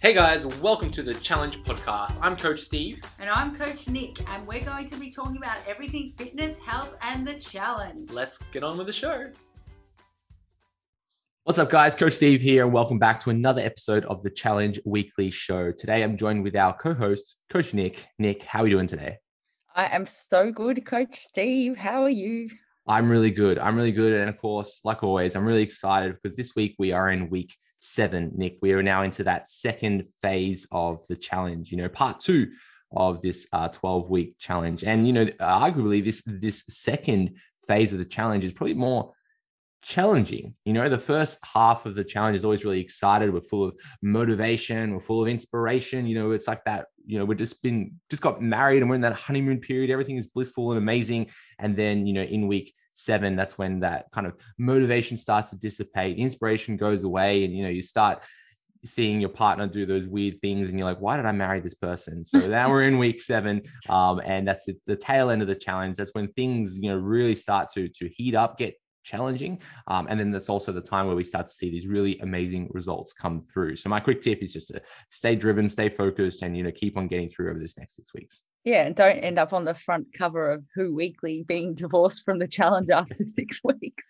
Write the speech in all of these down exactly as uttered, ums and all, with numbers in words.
Hey guys, welcome to the Challenge Podcast. I'm Coach Steve. And I'm Coach Nick, and we're going to be talking about everything fitness, health, and the challenge. Let's get on with the show. What's up, guys? Coach Steve here, and welcome back to another episode of the Challenge Weekly Show. Today, I'm joined with our co-host, Coach Nick. Nick, how are you doing today? I am so good, Coach Steve. How are you? I'm really good. I'm really good. And of course, like always, I'm really excited because this week we are in week seven, Nick. We are now into that second phase of the challenge, you know, part two of this uh, twelve-week challenge. And, you know, arguably this, this second phase of the challenge is probably more challenging. You know, the first half of the challenge is always really excited. We're full of motivation. We're full of inspiration. You know, it's like that, you know, we've just been, just got married and we're in that honeymoon period. Everything is blissful and amazing. And then, you know, in week seven, that's when that kind of motivation starts to dissipate. Inspiration goes away. And, you know, you start seeing your partner do those weird things and you're like, why did I marry this person? So now we're in week seven. Um, and that's the, the tail end of the challenge. That's when things, you know, really start to, to heat up, get challenging. Um, and then that's also the time where we start to see these really amazing results come through. So my quick tip is just to stay driven, stay focused, and, you know, keep on getting through over this next six weeks. Yeah, and don't end up on the front cover of Who Weekly being divorced from the challenge after six weeks.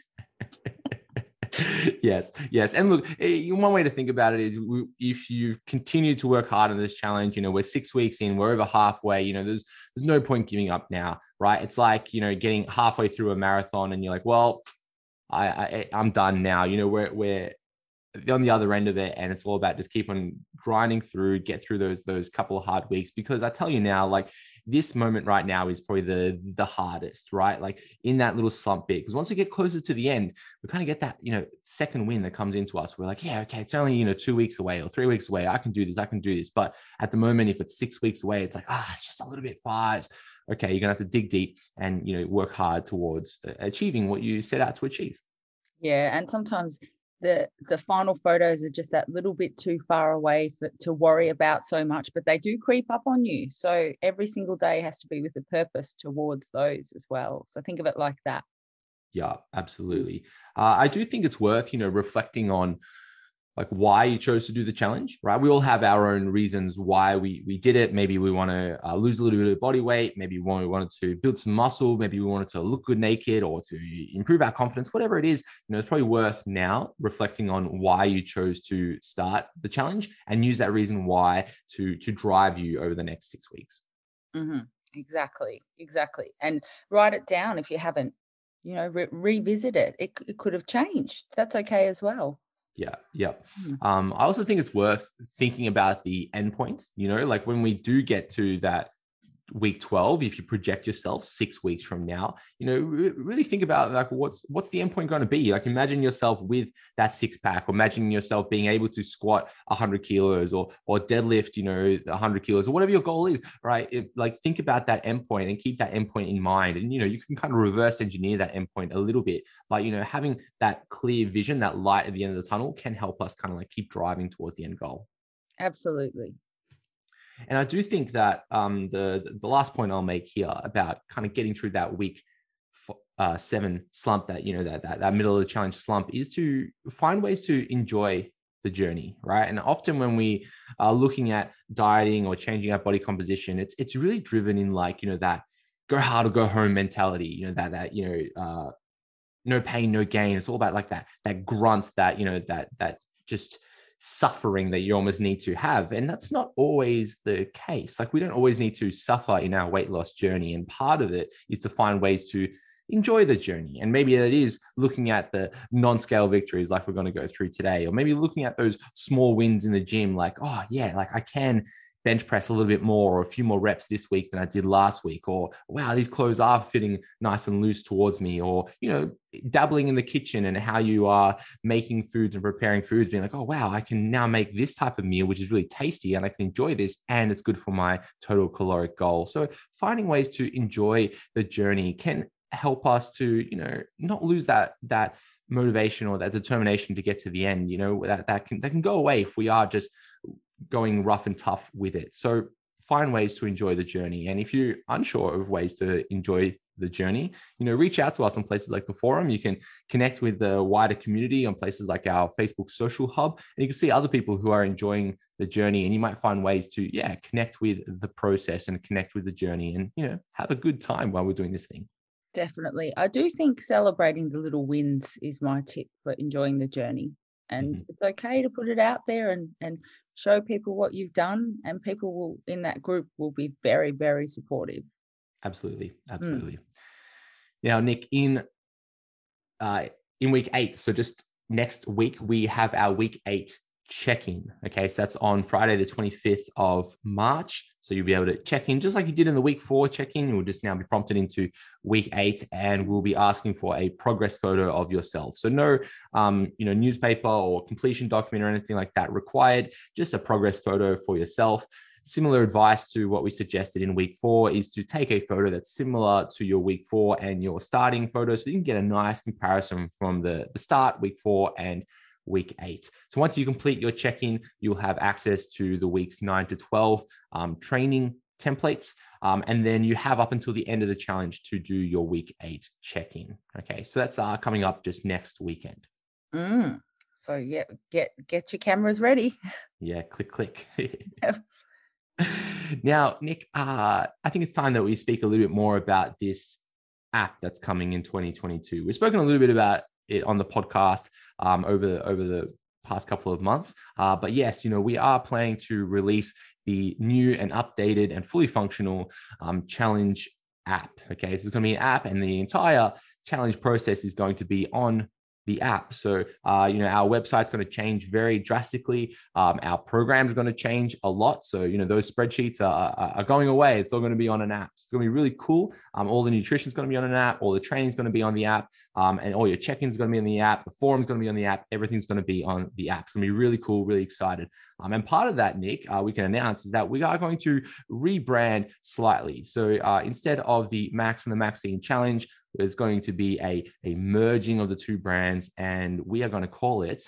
yes, yes. And look, one way to think about it is if you continue to work hard on this challenge, you know, we're six weeks in, we're over halfway, you know, there's there's no point giving up now, right? It's like, you know, getting halfway through a marathon and you're like, well, I, I I'm done now. You know, we're we're on the other end of it, and it's all about just keep on grinding through, get through those those couple of hard weeks. Because I tell you now, like this moment right now is probably the the hardest, right? Like in that little slump bit, because once we get closer to the end, we kind of get that, you know, second wind that comes into us. We're like, yeah, okay, it's only, you know, two weeks away or three weeks away. I can do this. I can do this. But at the moment, if it's six weeks away, it's like, ah, it's just a little bit far. It's, okay, you're gonna have to dig deep and, you know, work hard towards achieving what you set out to achieve. Yeah, and sometimes the the final photos are just that little bit too far away for, to worry about so much, but they do creep up on you. So every single day has to be with a purpose towards those as well. So think of it like that. Yeah, absolutely. Uh, I do think it's worth, you know, reflecting on like why you chose to do the challenge, right? We all have our own reasons why we we did it. Maybe we want to uh, lose a little bit of body weight. Maybe we wanted to build some muscle. Maybe we wanted to look good naked or to improve our confidence, whatever it is. You know, it's probably worth now reflecting on why you chose to start the challenge and use that reason why to to drive you over the next six weeks. Mm-hmm. Exactly, exactly. And write it down if you haven't, you know, re- revisit it. it. It could have changed. That's okay as well. Yeah. Yeah. Um, I also think it's worth thinking about the endpoint, you know, like when we do get to that week twelve, if you project yourself six weeks from now, you know, re- really think about like, what's, what's the endpoint going to be? Like imagine yourself with that six pack, or imagine yourself being able to squat a hundred kilos or, or deadlift, you know, a hundred kilos or whatever your goal is, right? If, like think about that endpoint and keep that endpoint in mind. And, you know, you can kind of reverse engineer that endpoint a little bit, but, you know, having that clear vision, that light at the end of the tunnel can help us kind of like keep driving towards the end goal. Absolutely. And I do think that um, the the last point I'll make here about kind of getting through that week uh, seven slump, that, you know, that, that that middle of the challenge slump, is to find ways to enjoy the journey, right? And often when we are looking at dieting or changing our body composition, it's it's really driven in like, you know, that go hard or go home mentality, you know, that that you know, uh, no pain, no gain. It's all about like that that grunt, that, you know, that that just suffering that you almost need to have. And that's not always the case. Like we don't always need to suffer in our weight loss journey. And part of it is to find ways to enjoy the journey. And maybe it is looking at the non-scale victories like we're going to go through today, or maybe looking at those small wins in the gym, like, oh yeah, like I can bench press a little bit more or a few more reps this week than I did last week, or wow, these clothes are fitting nice and loose towards me, or, you know, dabbling in the kitchen and how you are making foods and preparing foods, being like, oh wow, I can now make this type of meal, which is really tasty and I can enjoy this and it's good for my total caloric goal. So finding ways to enjoy the journey can help us to, you know, not lose that, that motivation or that determination to get to the end. You know, that, that can, that can go away if we are just going rough and tough with it. So find ways to enjoy the journey. And if you're unsure of ways to enjoy the journey, you know, reach out to us on places like the forum. You can connect with the wider community on places like our Facebook social hub, and you can see other people who are enjoying the journey, and you might find ways to, yeah, connect with the process and connect with the journey and, you know, have a good time while we're doing this thing. Definitely. I do think celebrating the little wins is my tip for enjoying the journey. And Mhm. it's okay to put it out there and, and show people what you've done. And people will in that group will be very, very supportive. Absolutely. Absolutely. Mm. Now, Nick, in uh, in week eight, so just next week, we have our week eight check-in. Okay, so that's on Friday, the twenty-fifth of March. So you'll be able to check in just like you did in the week four check-in. You'll just now be prompted into week eight, and we'll be asking for a progress photo of yourself. So no, um, you know, newspaper or completion document or anything like that required. Just a progress photo for yourself. Similar advice to what we suggested in week four is to take a photo that's similar to your week four and your starting photo, so you can get a nice comparison from the, the start, week four, and week eight. So once you complete your check-in, you'll have access to the weeks nine to twelve um, training templates. Um, and then you have up until the end of the challenge to do your week eight check-in. Okay, so that's uh, coming up just next weekend. Mm. So yeah, get get your cameras ready. Yeah, click, click. Now, Nick, uh, I think it's time that we speak a little bit more about this app that's coming in twenty twenty-two. We've spoken a little bit about it on the podcast um, over, over the past couple of months. Uh, but yes, you know, we are planning to release the new and updated and fully functional um, challenge app. Okay, so it's going to be an app, and the entire challenge process is going to be on the app. So, uh, you know, our website's going to change very drastically. Um, our program's going to change a lot. So, you know, those spreadsheets are, are, are going away. It's all going to be on an app. It's going to be really cool. Um, all the nutrition is going to be on an app. All the training is going to be on the app. Um, and all your check-ins are going to be on the app. The forum's going to be on the app. Everything's going to be on the app. It's going to be really cool, really excited. Um, and part of that, Nick, uh, we can announce is that we are going to rebrand slightly. So uh, instead of the Max and the Maxine Challenge, there's going to be a, a merging of the two brands, and we are going to call it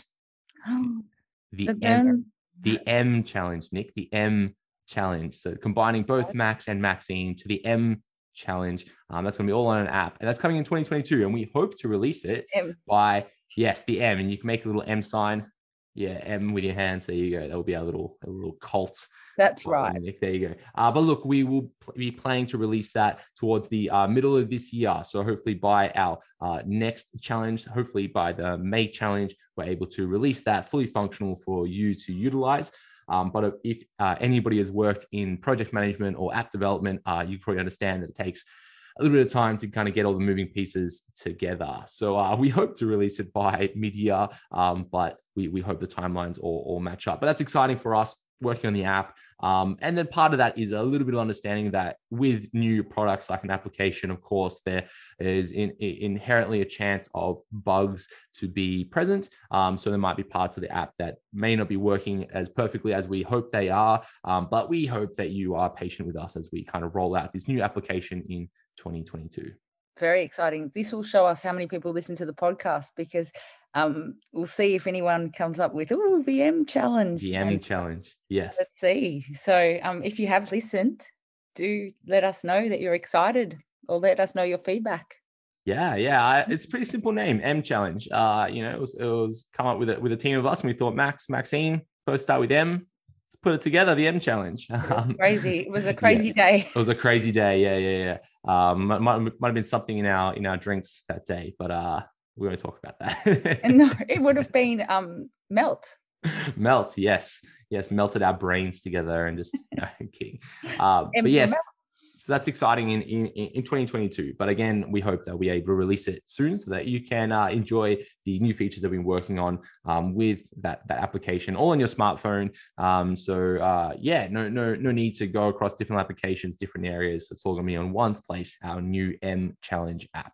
the, the M, the M Challenge, Nick, the M Challenge. So combining both Max and Maxine to the M Challenge. Um, that's going to be all on an app, and that's coming in twenty twenty-two, and we hope to release it M. by, yes, the M, and you can make a little M sign. Yeah, M with your hands. There you go. That will be our little, a little cult. That's right. Nick. There you go. Uh, but look, we will be planning to release that towards the uh, middle of this year. So hopefully by our uh, next challenge, hopefully by the May challenge, we're able to release that fully functional for you to utilize. Um, but if uh, anybody has worked in project management or app development, uh, you probably understand that it takes a little bit of time to kind of get all the moving pieces together. So uh, we hope to release it by mid-year, um, but we, we hope the timelines all, all match up. But that's exciting for us, working on the app. Um, and then part of that is a little bit of understanding that with new products like an application, of course, there is in, in inherently a chance of bugs to be present. Um, so there might be parts of the app that may not be working as perfectly as we hope they are. Um, but we hope that you are patient with us as we kind of roll out this new application in twenty twenty-two. Very exciting. This will show us how many people listen to the podcast, because um, we'll see if anyone comes up with, oh, the M Challenge. The M and Challenge, yes. Let's see. So um, if you have listened, do let us know that you're excited, or let us know your feedback. Yeah, yeah. I, it's a pretty simple name, M Challenge. Uh, you know, it was, it was come up with it with a team of us, and we thought, Max, Maxine, first start with M. Put it together, the M Challenge. Um, crazy. It was a crazy yes, day. It was a crazy day. Yeah, yeah, yeah. Um, might, might have been something in our in our drinks that day, but uh, we won't talk about that. No, it would have been um melt. Melt, yes, yes, melted our brains together and just no, I'm kidding. Uh, but yes. Melt. So that's exciting in, in, in twenty twenty-two. But again, we hope that we're able to release it soon so that you can uh, enjoy the new features that we've been working on um, with that, that application all on your smartphone. Um, so uh, yeah, no, no, no need to go across different applications, different areas. It's all going to be on one place, our new M Challenge app.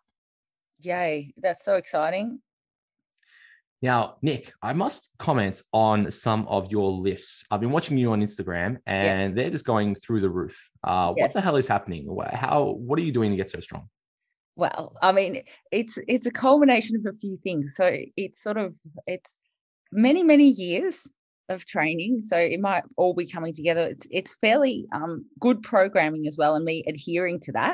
Yay, that's so exciting. Now, Nick, I must comment on some of your lifts. I've been watching you on Instagram, and yeah. they're just going through the roof. Uh, yes. What the hell is happening? How? What are you doing to get so strong? Well, I mean, it's it's a culmination of a few things. So it's sort of it's many many years of training. So it might all be coming together. It's it's fairly um, good programming as well, and me adhering to that.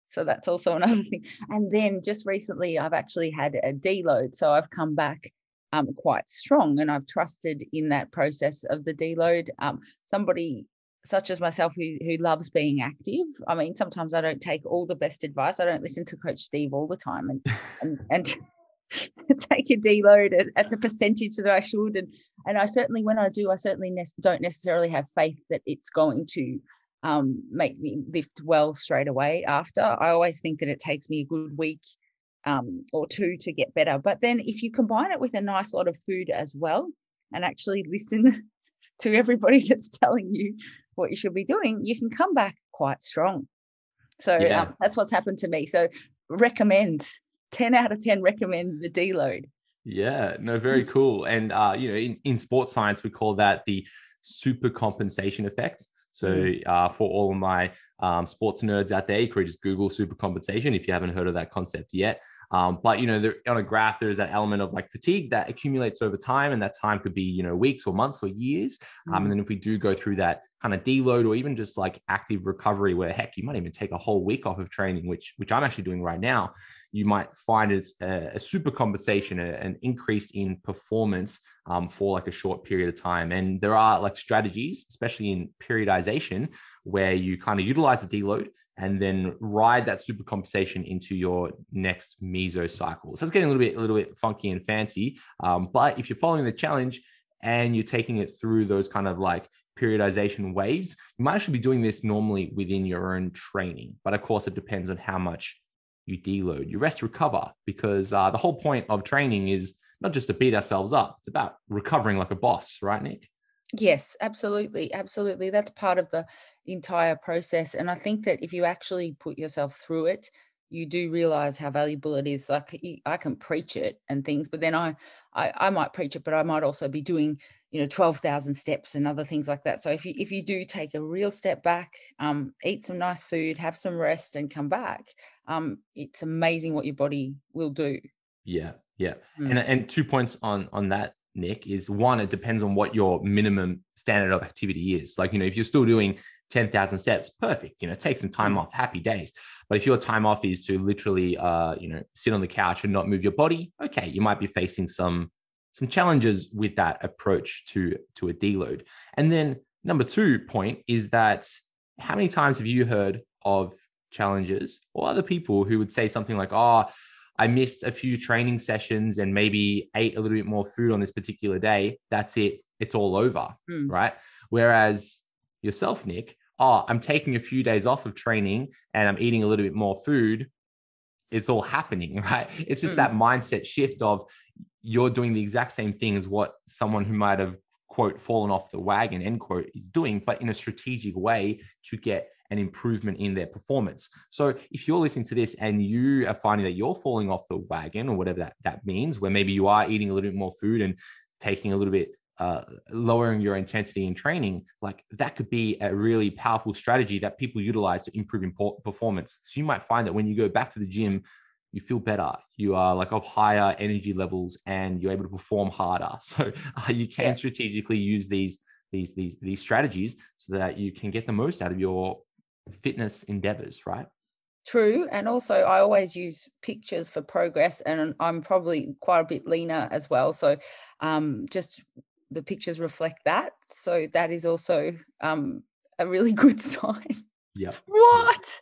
So that's also another thing. And then just recently, I've actually had a deload. So I've come back um, quite strong, and I've trusted in that process of the deload. Um, somebody such as myself who, who loves being active. I mean, sometimes I don't take all the best advice. I don't listen to Coach Steve all the time and and and take a deload at, at the percentage that I should. And and I certainly, when I do, I certainly ne- don't necessarily have faith that it's going to um, make me lift well straight away after. I always think that it takes me a good week um, or two to get better. But then if you combine it with a nice lot of food as well, and actually listen to everybody that's telling you what you should be doing, you can come back quite strong. So Yeah. um, that's what's happened to me. So recommend, ten out of ten recommend the deload. Yeah, no, very cool. And, uh, you know, in, in sports science, we call that the super compensation effect. So uh, for all of my um, sports nerds out there, you could just Google super compensation if you haven't heard of that concept yet. Um, but, you know, there, on a graph, there's that element of like fatigue that accumulates over time. And that time could be, you know, weeks or months or years. Um, Mm. and then if we do go through that kind of deload or even just like active recovery where, heck, you might even take a whole week off of training, which, which I'm actually doing right now, you might find it's a, a super compensation, a, an increase in performance um, for like a short period of time. And there are like strategies, especially in periodization, where you kind of utilize the deload and then ride that super compensation into your next meso cycle. So it's getting a little bit, a little bit funky and fancy. Um, but if you're following the challenge and you're taking it through those kind of like periodization waves, you might actually be doing this normally within your own training. But of course, it depends on how much you deload. You rest, recover, because uh, the whole point of training is not just to beat ourselves up. It's about recovering like a boss, right, Nick? Yes, absolutely. Absolutely. That's part of the entire process. And I think that if you actually put yourself through it, you do realize how valuable it is. Like y- I can preach it and things, but then I, I, I might preach it, but I might also be doing, you know, twelve thousand steps and other things like that. So if you, if you do take a real step back, um, eat some nice food, have some rest and come back, um, it's amazing what your body will do. Yeah, yeah. Mm. And and two points on on that, Nick, is one, it depends on what your minimum standard of activity is. Like, you know, if you're still doing ten thousand steps, perfect, you know, take some time Mm. off, happy days. But if your time off is to literally, uh, you know, sit on the couch and not move your body, okay, you might be facing some some challenges with that approach to to a deload. And then number two point is that how many times have you heard of challenges or other people who would say something like, oh, I missed a few training sessions and maybe ate a little bit more food on this particular day. That's it. It's all over, Mm. right? Whereas yourself, Nick, oh, I'm taking a few days off of training and I'm eating a little bit more food. It's all happening, right? It's just Mm. that mindset shift of you're doing the exact same thing as what someone who might have, quote, fallen off the wagon, end quote, is doing, but in a strategic way to get an improvement in their performance. So if you're listening to this and you are finding that you're falling off the wagon or whatever that, that means, where maybe you are eating a little bit more food and taking a little bit, uh, lowering your intensity in training, like that could be a really powerful strategy that people utilize to improve in performance. So you might find that when you go back to the gym, you feel better, you are like of higher energy levels and you're able to perform harder. So uh, you can Yeah. strategically use these, these, these, these strategies so that you can get the most out of your fitness endeavors, right? True. And also I always use pictures for progress, and I'm probably quite a bit leaner as well. So um, just the pictures reflect that. So that is also um, a really good sign. Yep. What?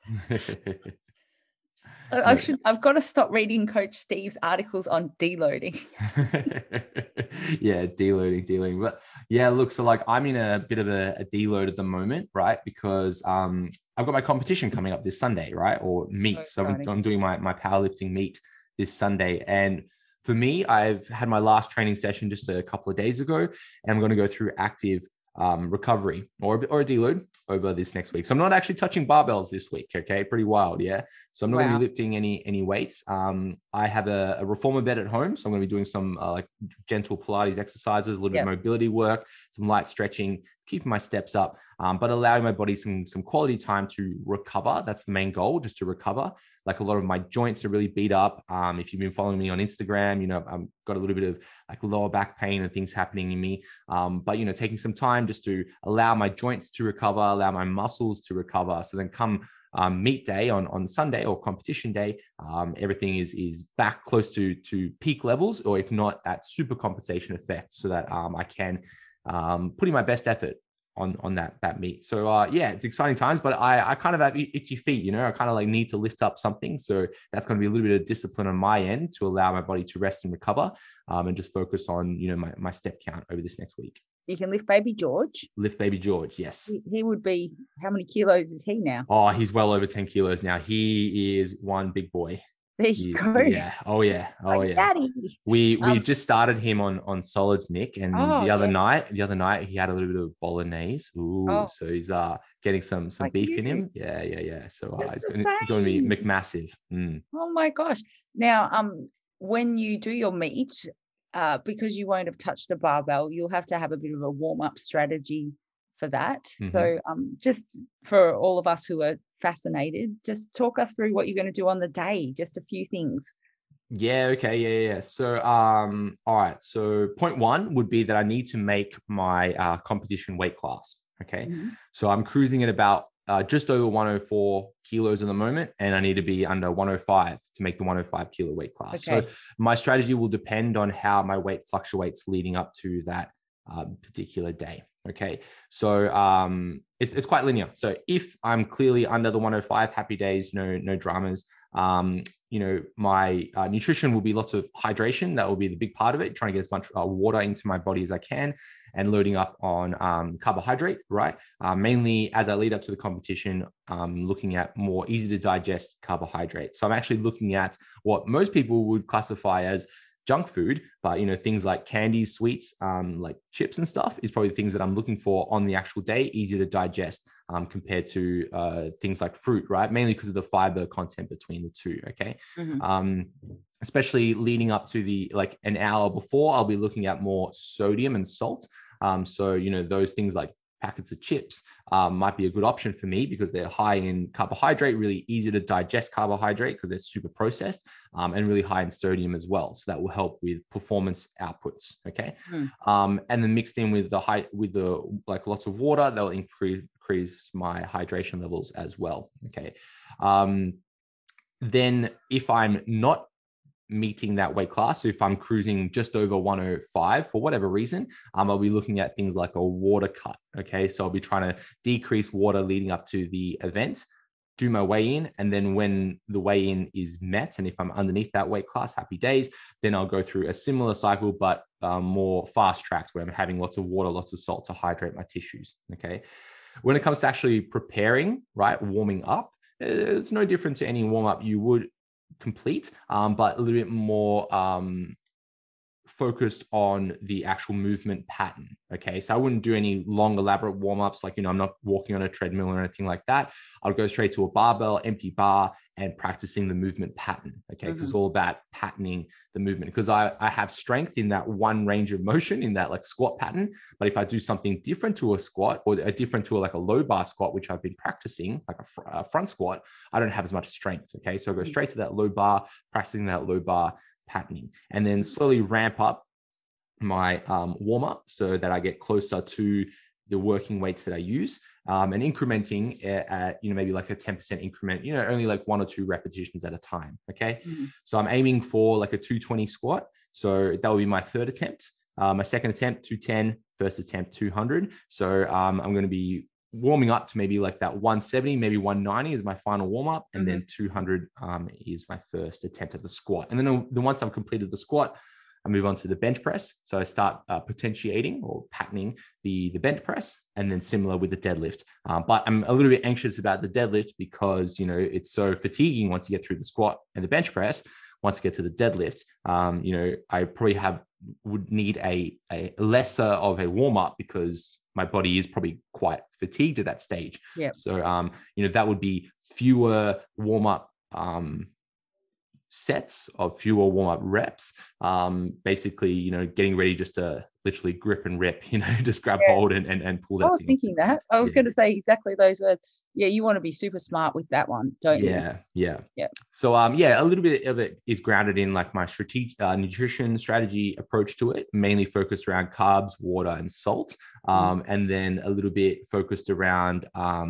I, I No. should, I've got to stop reading Coach Steve's articles on deloading. Yeah, deloading, deloading. But yeah, look, so like I'm in a bit of a, a deload at the moment, right? Because um, I've got my competition coming up this Sunday, right? Or meet. So So I'm, exciting. I'm doing my, my powerlifting meet this Sunday. And for me, I've had my last training session just a couple of days ago, and I'm going to go through active um, recovery or, or a deload over this next week. So I'm not actually touching barbells this week. Okay. Pretty wild. Yeah. So I'm not going to Wow. be lifting any, any weights. Um, I have a, a reformer bed at home. So I'm going to be doing some uh, like gentle Pilates exercises, a little bit Yep. of mobility work, some light stretching, keeping my steps up, um, but allowing my body some, some quality time to recover. That's the main goal, just to recover. Like a lot of my joints are really beat up. Um, if you've been following me on Instagram, you know, I've got a little bit of like lower back pain and things happening in me. Um, but, you know, taking some time just to allow my joints to recover, allow my muscles to recover. So then come um, meet day on, on Sunday or competition day, um, everything is, is back close to, to peak levels, or if not, that super compensation effect, so that um, I can um, put in my best effort on on that that meet. So uh yeah, it's exciting times, but I I kind of have itchy feet, you know. I kind of like need to lift up something, so that's going to be a little bit of discipline on my end to allow my body to rest and recover, um, and just focus on, you know, my, my step count over this next week. You can lift baby George. Lift baby George, yes. He, he would be, how many kilos is he now? Oh, he's well over ten kilos now. He is one big boy. There you He's, go. Yeah. Oh yeah. Oh Like yeah. Daddy. We we Um, just started him on on solids, Nick, and Oh, the other yeah. night, the other night he had a little bit of bolognese. Ooh, Oh. so he's uh getting some some Like beef in you. him. Yeah, yeah, yeah. So uh, That's it's the going, he's going to be same. McMassive. Mm. Oh my gosh. Now, um, when you do your meet, uh, because you won't have touched a barbell, you'll have to have a bit of a warm-up strategy for that. Mhm. So um, just for all of us who are fascinated, just talk us through what you're going to do on the day, just a few things. Yeah. Okay. Yeah. Yeah. yeah. So um. All right. So point one would be that I need to make my uh, competition weight class. Okay. Mhm. So I'm cruising at about uh, just over one hundred four kilos at the moment, and I need to be under one hundred five to make the one hundred five kilo weight class. Okay. So my strategy will depend on how my weight fluctuates leading up to that um, particular day. Okay. So um, it's, it's quite linear. So if I'm clearly under the one hundred five, happy days, no, no dramas. Um, you know, my uh, nutrition will be lots of hydration. That will be the big part of it, trying to get as much uh, water into my body as I can, and loading up on um, carbohydrate, right? Uh, mainly as I lead up to the competition, um, looking at more easy to digest carbohydrates. So I'm actually looking at what most people would classify as junk food, but, you know, things like candies, sweets, um, like chips and stuff is probably the things that I'm looking for on the actual day, easier to digest um, compared to uh, things like fruit, right? Mainly because of the fiber content between the two, okay? Mhm. Um, especially leading up to the, like an hour before, I'll be looking at more sodium and salt. Um, so, you know, those things like packets of chips um, might be a good option for me because they're high in carbohydrate, really easy to digest carbohydrate because they're super processed, um, and really high in sodium as well. So that will help with performance outputs. Okay. Mm. Um, and then mixed in with the high, with the like lots of water, they'll increase, increase my hydration levels as well. Okay. Um, then if I'm not meeting that weight class, so if I'm cruising just over one oh five for whatever reason, um, I'll be looking at things like a water cut. Okay. So I'll be trying to decrease water leading up to the event, do my weigh in. And then when the weigh in is met, and if I'm underneath that weight class, happy days, then I'll go through a similar cycle, but um, more fast tracked where I'm having lots of water, lots of salt to hydrate my tissues. Okay. When it comes to actually preparing, right, warming up, it's no different to any warm up you would complete, um, but a little bit more um, focused on the actual movement pattern. Okay. So I wouldn't do any long, elaborate warm-ups. Like, you know, I'm not walking on a treadmill or anything like that. I'll go straight to a barbell, empty bar, and practicing the movement pattern. Okay. Because Mhm. it's all about patterning the movement, because I, I have strength in that one range of motion in that like squat pattern. But if I do something different to a squat, or a different to a, like a low bar squat, which I've been practicing, like a, fr- a front squat, I don't have as much strength. Okay. So I go straight to that low bar, practicing that low bar patterning, and then slowly ramp up my um, warm up so that I get closer to the working weights that I use, um, and incrementing at, at, you know, maybe like a ten percent increment, you know, only like one or two repetitions at a time. Okay. Mhm. So I'm aiming for like a two twenty squat. So that will be my third attempt. Uh, my second attempt, two ten, first attempt, two hundred. So um, I'm going to be warming up to maybe like that one seventy, maybe one ninety is my final warm up. And Mhm. then two hundred um, is my first attempt at the squat. And then, then once I've completed the squat, I move on to the bench press. So I start uh, potentiating or patterning the, the bench press, and then similar with the deadlift. Um, but I'm a little bit anxious about the deadlift because, you know, it's so fatiguing once you get through the squat and the bench press. Once you get to the deadlift, um, you know, I probably have would need a, a lesser of a warm up because my body is probably quite fatigued at that stage. Yeah. So, um, you know, that would be fewer warm up um, sets of fewer warm-up reps, um basically, you know, getting ready just to literally grip and rip, you know, just grab Yeah. hold and, and and pull that I was thing. thinking that. I was Yeah. going to say exactly those words. Yeah, you want to be super smart with that one, don't you? Yeah, yeah, Yeah. So um, yeah, a little bit of it is grounded in like my strategic uh, nutrition strategy approach to it, mainly focused around carbs, water, and salt, um, and then a little bit focused around um,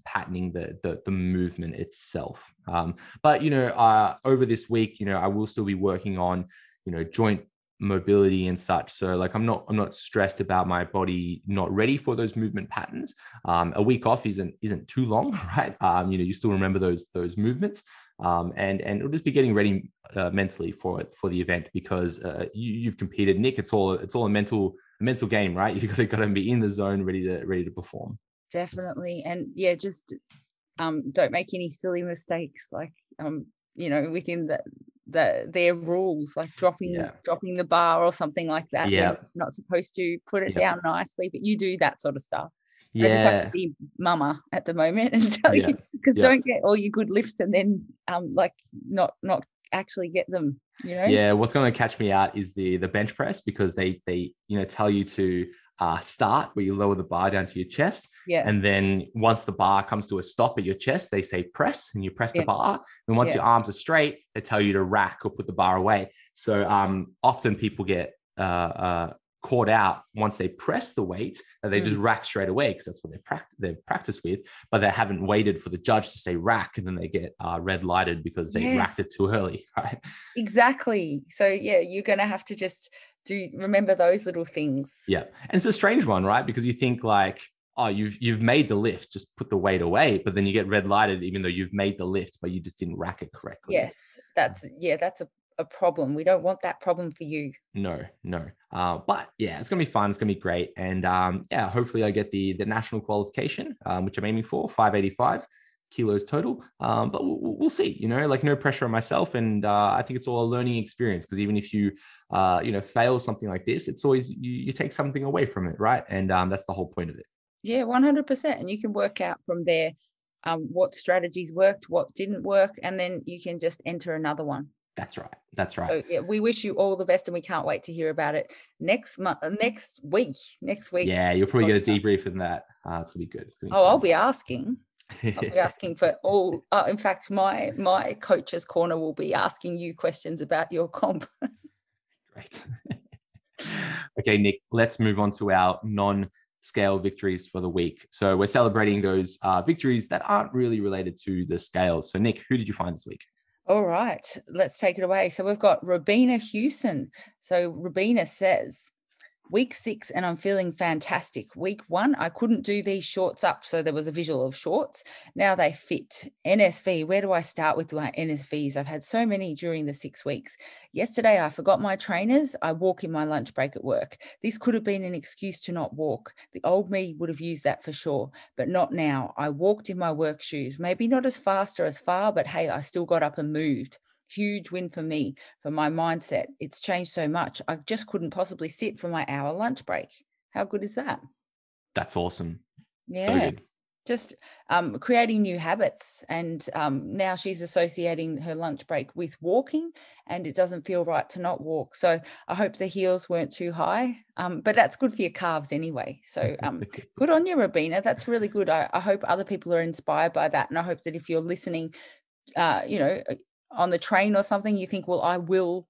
patterning the the, the movement itself. Um, but you know, uh, over this week, you know, I will still be working on, you know, joint mobility and such. So like I'm not I'm not stressed about my body not ready for those movement patterns. Um, a week off isn't isn't too long, right? Um, you know, you still remember those those movements. Um, and and it'll just be getting ready uh, mentally for it for the event, because uh, you, you've competed, Nick. It's all it's all a mental a mental game, right? You got to got to be in the zone, ready to ready to perform. Definitely. And yeah, just um, don't make any silly mistakes, like um, you know, within the the their rules, like dropping Yeah. dropping the bar or something like that. Yeah. You're not supposed to put it Yeah. down nicely, but you do that sort of stuff. I just have Yeah, to be mama at the moment and tell Yeah. you, because Yeah. don't get all your good lifts and then um like not not actually get them, you know. yeah. What's going to catch me out is the the bench press, because they they you know tell you to uh, start where you lower the bar down to your chest, Yeah. and then once the bar comes to a stop at your chest, they say press, and you press Yeah. the bar. And once Yeah. your arms are straight, they tell you to rack or put the bar away. So um, often people get uh, uh, caught out once they press the weight, and they Mm. just rack straight away, because that's what they practice they've practiced with, but they haven't waited for the judge to say rack, and then they get uh, red lighted because they Yes. racked it too early, right? Exactly. So yeah, you're gonna have to just do remember those little things. Yeah. And it's a strange one, right? Because you think like, oh, you've you've made the lift, just put the weight away, but then you get red lighted even though you've made the lift, but you just didn't rack it correctly. Yes, that's yeah, that's a, a problem. We don't want that problem for you. No, no. Uh, but yeah, it's gonna be fun. It's gonna be great. And um, yeah, hopefully I get the the national qualification, um, which I'm aiming for, five eighty-five kilos total. Um, but we'll, we'll see, you know, like no pressure on myself. And uh, I think it's all a learning experience, because even if you, uh, you know, fail something like this, it's always, you, you take something away from it, right? And um, that's the whole point of it. Yeah, one hundred percent. And you can work out from there um, what strategies worked, what didn't work, and then you can just enter another one. That's right. That's right. So yeah, we wish you all the best, and we can't wait to hear about it next month, next week, next week. Yeah, you'll probably get a debrief from that. Uh, it's gonna be good. It's gonna be Oh, I'll exciting. be asking. I'll be asking for all. Uh, in fact, my my coach's corner will be asking you questions about your comp. Great. Okay, Nick, let's move on to our non-scale victories for the week. So we're celebrating those uh, victories that aren't really related to the scales. So Nick, who did you find this week? All right, let's take it away. So we've got Robina Hewson. So Robina says, week six and I'm feeling fantastic. Week one, I couldn't do these shorts up. So there was a visual of shorts. Now they fit. N S V, where do I start with my N S Vs? I've had so many during the six weeks. Yesterday, I forgot my trainers. I walk in my lunch break at work. This could have been an excuse to not walk. The old me would have used that for sure, but not now. I walked in my work shoes, maybe not as fast or as far, but hey, I still got up and moved. Huge win for me, for my mindset. It's changed so much. I just couldn't possibly sit for my hour lunch break. How good is that? That's awesome. Yeah. So good. Just um, creating new habits. And um, now she's associating her lunch break with walking, and it doesn't feel right to not walk. So I hope the heels weren't too high, um, but that's good for your calves anyway. So um, good on you, Robina. That's really good. I, I hope other people are inspired by that. And I hope that if you're listening, uh, you know, on the train or something, you think, well, I will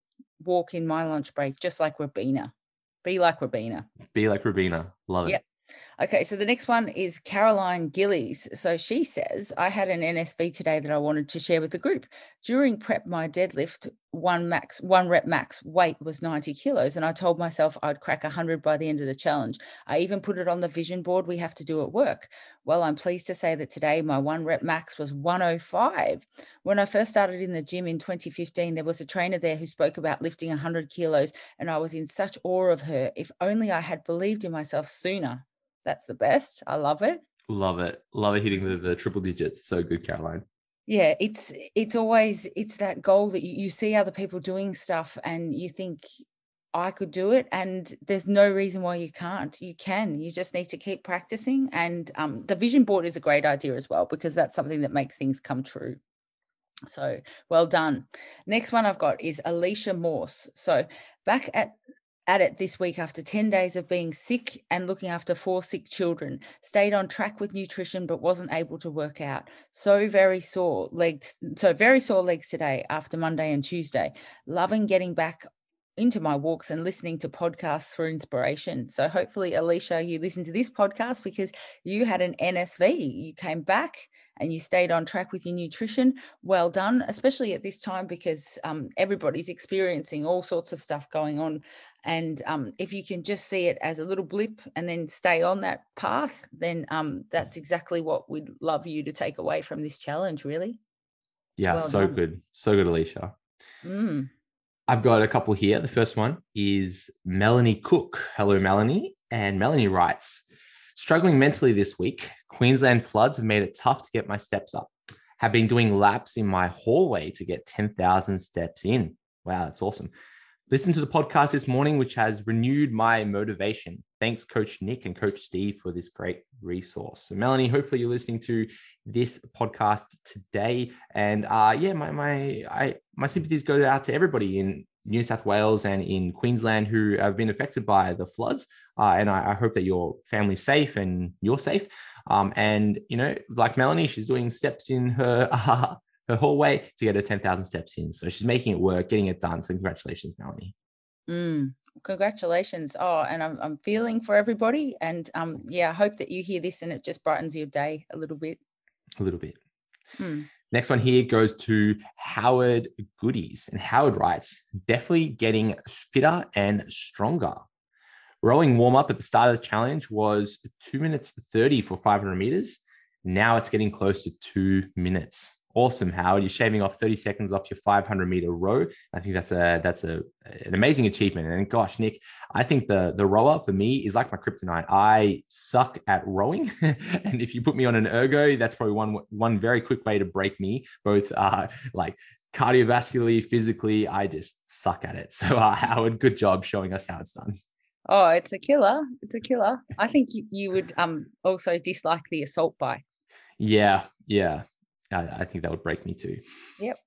walk in my lunch break, just like Robina. Be like Robina. Be like Robina. Love it. Yep. Okay, so the next one is Caroline Gillies. So she says, I had an N S V today that I wanted to share with the group. During prep, my deadlift, one max, one rep max weight was ninety kilos, and I told myself I'd crack one hundred by the end of the challenge. I even put it on the vision board we have to do at work. Well, I'm pleased to say that today my one rep max was one oh five. When I first started in the gym in twenty fifteen, there was a trainer there who spoke about lifting one hundred kilos, and I was in such awe of her. If only I had believed in myself sooner. That's the best. I love it. Love it. Love it hitting the, the triple digits. So good, Caroline. Yeah, it's it's always, it's that goal that you, you see other people doing stuff and you think, I could do it. And there's no reason why you can't. You can. You just need to keep practicing. And um, the vision board is a great idea as well, because that's something that makes things come true. So well done. Next one I've got is Alicia Morse. So back at at it this week after ten days of being sick and looking after four sick children. Stayed on track with nutrition, but wasn't able to work out. So very sore legs, so very sore legs today after Monday and Tuesday. Loving getting back into my walks and listening to podcasts for inspiration. So hopefully, Alicia, you listen to this podcast because you had an N S V. You came back and you stayed on track with your nutrition. Well done, especially at this time because um, everybody's experiencing all sorts of stuff going on. And um, if you can just see it as a little blip and then stay on that path, then um, that's exactly what we'd love you to take away from this challenge, really. Yeah, Well so done. good. So good, Alicia. Mm. I've got a couple here. The first one is Melanie Cook. Hello, Melanie. And Melanie writes, struggling mentally this week. Queensland floods have made it tough to get my steps up. Have been doing laps in my hallway to get ten thousand steps in. Wow, that's awesome. Listen to the podcast this morning, which has renewed my motivation. Thanks, Coach Nick and Coach Steve, for this great resource. So, Melanie, hopefully you're listening to this podcast today. And uh, yeah, my my I my sympathies go out to everybody in New South Wales and in Queensland who have been affected by the floods. Uh, and I, I hope that your family's safe and you're safe. Um, and you know, like Melanie, she's doing steps in her. Uh, her hallway to get her ten thousand steps in. So she's making it work, getting it done. So congratulations, Melanie. Mm, congratulations. Oh, and I'm, I'm feeling for everybody. And um, yeah, I hope that you hear this and it just brightens your day a little bit. A little bit. Mm. Next one here goes to Howard Goodies. And Howard writes, definitely getting fitter and stronger. Rowing warm up at the start of the challenge was two minutes thirty for five hundred meters. Now it's getting close to two minutes. Awesome, Howard. You're shaving off thirty seconds off your five hundred meter row. I think that's a that's a an amazing achievement. And gosh, Nick, I think the the rower for me is like my kryptonite. I suck at rowing, and if you put me on an ergo, that's probably one one very quick way to break me, both uh, like cardiovascularly, physically. I just suck at it. So, uh, Howard, good job showing us how it's done. Oh, it's a killer. It's a killer. I think you, you would um also dislike the assault bikes. Yeah, yeah. I, I think that would break me too. Yep.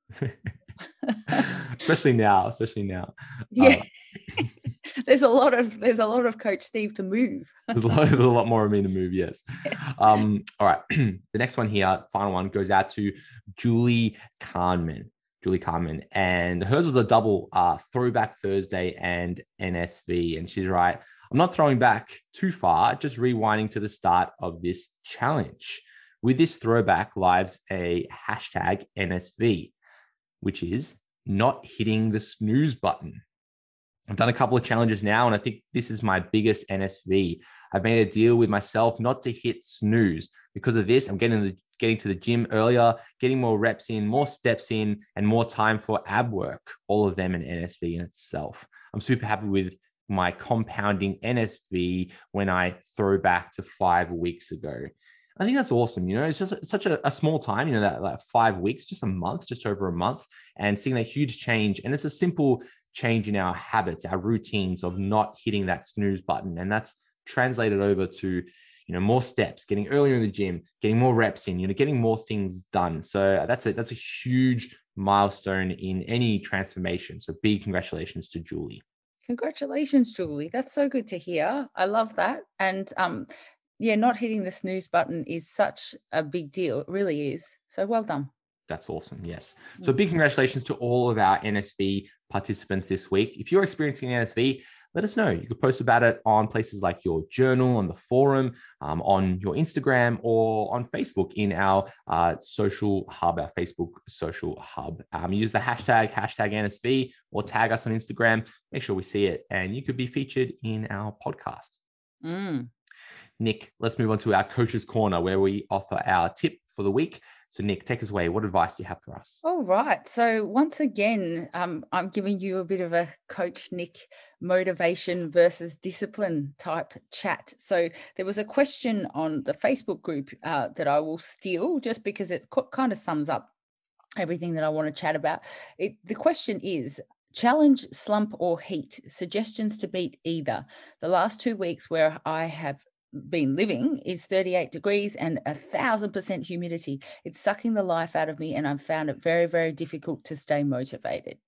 especially now, especially now. Yeah. Uh, there's a lot of there's a lot of Coach Steve to move. there's, a lot, there's a lot more of me to move, yes. Um, all right. The next one here, final one, goes out to Julie Carmen. Julie Carmen. And hers was a double uh, throwback Thursday and N S V. And she's right. I'm not throwing back too far, just rewinding to the start of this challenge. With this throwback lives a hashtag N S V, which is not hitting the snooze button. I've done a couple of challenges now, and I think this is my biggest N S V. I've made a deal with myself not to hit snooze. Because of this, I'm getting, the, getting to the gym earlier, getting more reps in, more steps in, and more time for ab work, all of them an N S V in itself. I'm super happy with my compounding N S V when I throw back to five weeks ago. I think that's awesome. You know, it's just it's such a, a small time, you know, that like five weeks, just a month, just over a month, and seeing that huge change. And it's a simple change in our habits, our routines of not hitting that snooze button. And that's translated over to, you know, more steps, getting earlier in the gym, getting more reps in, you know, getting more things done. So that's a, that's a huge milestone in any transformation. So big congratulations to Julie. Congratulations, Julie. That's so good to hear. I love that. And um, yeah, not hitting the snooze button is such a big deal. It really is. So well done. That's awesome. Yes. So big congratulations to all of our N S V participants this week. If you're experiencing N S V, let us know. You could post about it on places like your journal, on the forum, um, on your Instagram, or on Facebook in our uh, social hub, our Facebook social hub. Um, use the hashtag, hashtag N S V, or tag us on Instagram. Make sure we see it, and you could be featured in our podcast. Mm. Nick, let's move on to our Coach's Corner, where we offer our tip for the week. So Nick, take us away. What advice do you have for us? All right. So once again, um, I'm giving you a bit of a Coach Nick motivation versus discipline type chat. So there was a question on the Facebook group uh, that I will steal just because it co- kind of sums up everything that I want to chat about. It, the question is, challenge, slump, or heat? Suggestions to beat either. The last two weeks where I have been living is thirty-eight degrees and a thousand percent humidity. It's sucking the life out of me, and I've found it very, very difficult to stay motivated.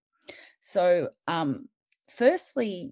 So, um, firstly,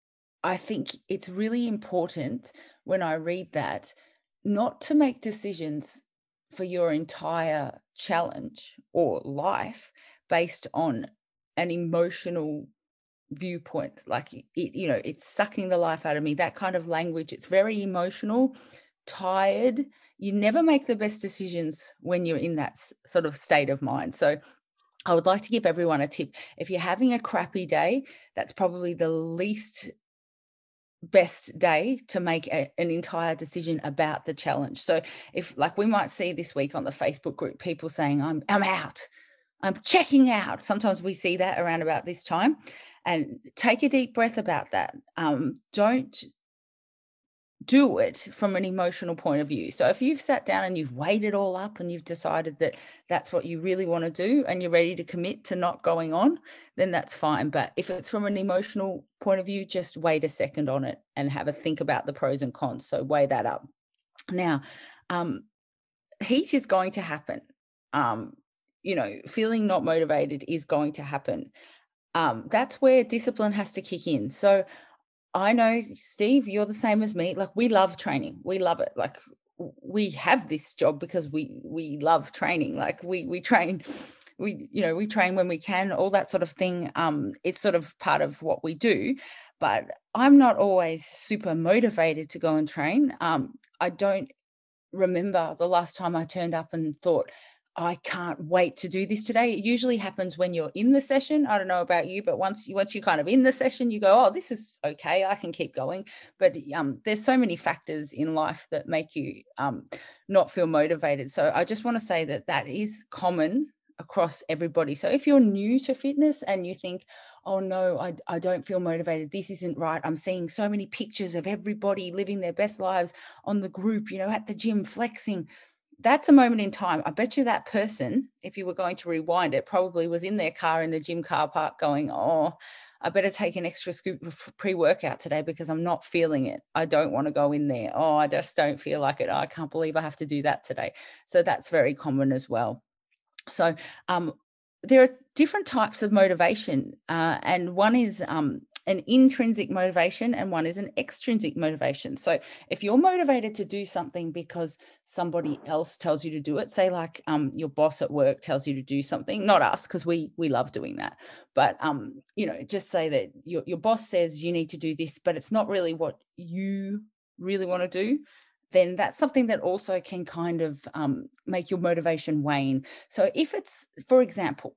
I think it's really important when I read that not to make decisions for your entire challenge or life based on an emotional viewpoint, like it, you know, it's sucking the life out of me, that kind of language. It's very emotional, tired. You never make the best decisions when you're in that sort of state of mind. So I would like to give everyone a tip. If you're having a crappy day, that's probably the least best day to make a, an entire decision about the challenge. So if, like, we might see this week on the Facebook group, people saying, I'm, I'm out, I'm checking out. Sometimes we see that around about this time, and take a deep breath about that. Um, don't do it from an emotional point of view. So if you've sat down and you've weighed it all up and you've decided that that's what you really want to do and you're ready to commit to not going on, then that's fine. But if it's from an emotional point of view, just wait a second on it and have a think about the pros and cons. So weigh that up. Now, um, heat is going to happen. Um, you know, feeling not motivated is going to happen. Um, that's where discipline has to kick in. So I know, Steve, you're the same as me. Like, we love training. We love it. Like, we have this job because we we love training. Like, we we train, we, you know, we train when we can, all that sort of thing. Um, it's sort of part of what we do. But I'm not always super motivated to go and train. Um, I don't remember the last time I turned up and thought, I can't wait to do this today. It usually happens when you're in the session. I don't know about you, but once you, once you're kind of in the session, you go, oh, this is okay, I can keep going. But um, there's so many factors in life that make you um, not feel motivated. So I just want to say that that is common across everybody. So if you're new to fitness and you think, oh no, I, I don't feel motivated, this isn't right, I'm seeing so many pictures of everybody living their best lives on the group, you know, at the gym, flexing. That's a moment in time. I bet you that person, if you were going to rewind it, probably was in their car in the gym car park going, oh, I better take an extra scoop of pre-workout today because I'm not feeling it. I don't want to go in there. Oh, I just don't feel like it. Oh, I can't believe I have to do that today. So that's very common as well. So um, there are different types of motivation, uh, and one is um, an intrinsic motivation and one is an extrinsic motivation. So if you're motivated to do something because somebody else tells you to do it, say like um, your boss at work tells you to do something, not us, because we we love doing that, but um, you know, just say that your, your boss says you need to do this, but it's not really what you really want to do, then that's something that also can kind of um, make your motivation wane. So if it's, for example,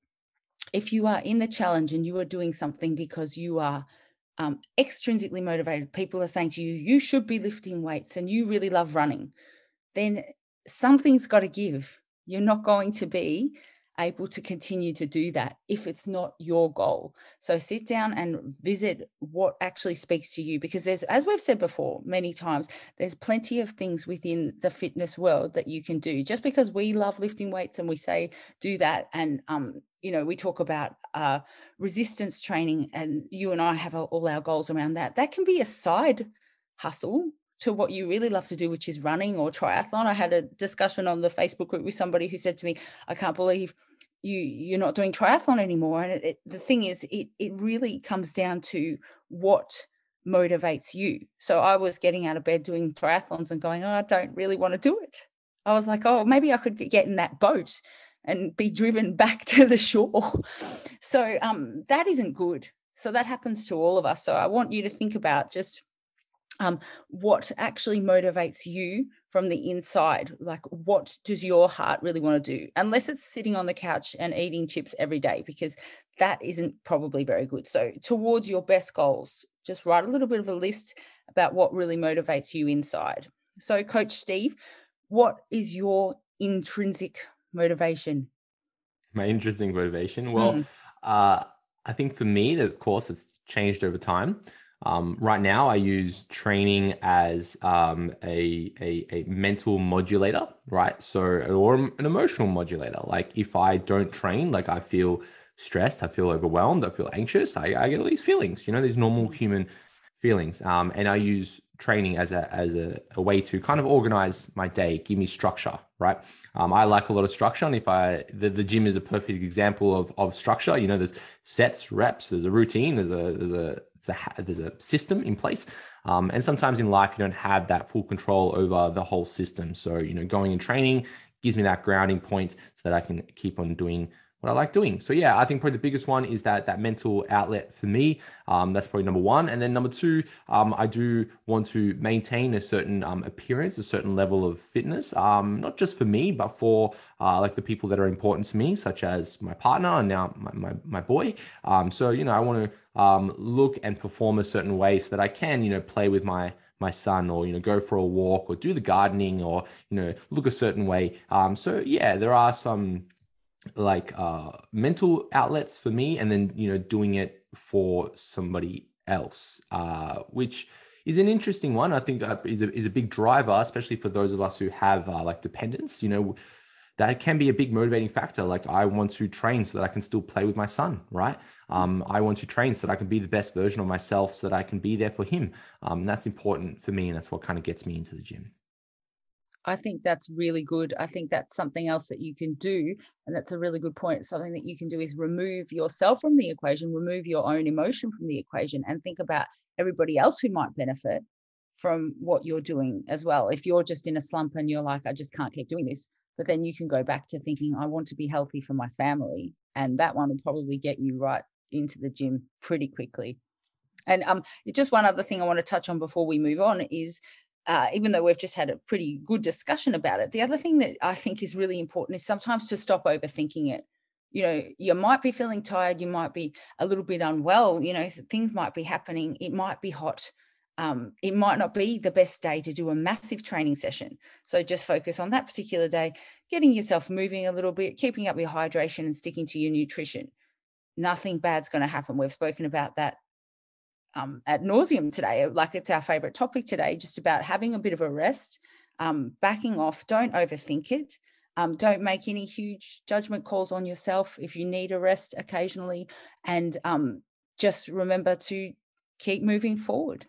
if you are in the challenge and you are doing something because you are um, extrinsically motivated, people are saying to you, you should be lifting weights and you really love running, then something's got to give. You're not going to be able to continue to do that if it's not your goal. So sit down and visit what actually speaks to you, because there's, as we've said before many times, there's plenty of things within the fitness world that you can do. Just because we love lifting weights and we say do that, and um you know, we talk about uh resistance training and you and I have all our goals around that, that can be a side hustle to what you really love to do, which is running or triathlon. I had a discussion on the Facebook group with somebody who said to me, I can't believe you, you're not doing triathlon anymore. And it, it, the thing is, it, it really comes down to what motivates you. So I was getting out of bed doing triathlons and going, oh, I don't really want to do it. I was like, oh, maybe I could get in that boat and be driven back to the shore. So um, that isn't good. So that happens to all of us. So I want you to think about just Um, what actually motivates you from the inside. Like, what does your heart really want to do? Unless it's sitting on the couch and eating chips every day, because that isn't probably very good. So towards your best goals, just write a little bit of a list about what really motivates you inside. So Coach Steve, what is your intrinsic motivation? My intrinsic motivation? Well, mm. uh, I think for me, of course, it's changed over time. Um, right now, I use training as um, a, a, a mental modulator, right? So, or an emotional modulator. Like if I don't train, like I feel stressed, I feel overwhelmed, I feel anxious, I, I get all these feelings, you know, these normal human feelings. Um, and I use training as a as a, a way to kind of organize my day, give me structure, right? Um, I like a lot of structure, and if I the, the gym is a perfect example of of structure. You know, there's sets, reps, there's a routine, there's a there's a there's a, there's a system in place. Um, and sometimes in life you don't have that full control over the whole system. So you know, going and training gives me that grounding point so that I can keep on doing what I like doing. So yeah, I think probably the biggest one is that that mental outlet for me. Um, that's probably number one. And then number two, um, I do want to maintain a certain um, appearance, a certain level of fitness, um, not just for me, but for uh, like the people that are important to me, such as my partner and now my, my, my boy. Um, so, you know, I want to um, look and perform a certain way so that I can, you know, play with my my son, or, you know, go for a walk, or do the gardening, or, you know, look a certain way. Um, so yeah, there are some like uh mental outlets for me, and then, you know, doing it for somebody else, uh which is an interesting one. I think uh, is a, is a big driver, especially for those of us who have uh, like dependents. You know, that can be a big motivating factor. Like, I want to train so that I can still play with my son, right? Um, I want to train so that I can be the best version of myself, so that I can be there for him. Um, and that's important for me, and that's what kind of gets me into the gym. I think that's really good. I think that's something else that you can do. And that's a really good point. Something that you can do is remove yourself from the equation, remove your own emotion from the equation, and think about everybody else who might benefit from what you're doing as well. If you're just in a slump and you're like, I just can't keep doing this, but then you can go back to thinking, I want to be healthy for my family. And that one will probably get you right into the gym pretty quickly. And um, just one other thing I want to touch on before we move on is, Uh, even though we've just had a pretty good discussion about it, the other thing that I think is really important is sometimes to stop overthinking it. You know, you might be feeling tired, you might be a little bit unwell, you know, things might be happening, it might be hot. Um, it might not be the best day to do a massive training session. So just focus on that particular day, getting yourself moving a little bit, keeping up your hydration and sticking to your nutrition. Nothing bad's going to happen. We've spoken about that Um, ad nauseum today. Like, it's our favorite topic today, just about having a bit of a rest, um, backing off. Don't overthink it. Um, don't make any huge judgment calls on yourself if you need a rest occasionally. And um, just remember to keep moving forward.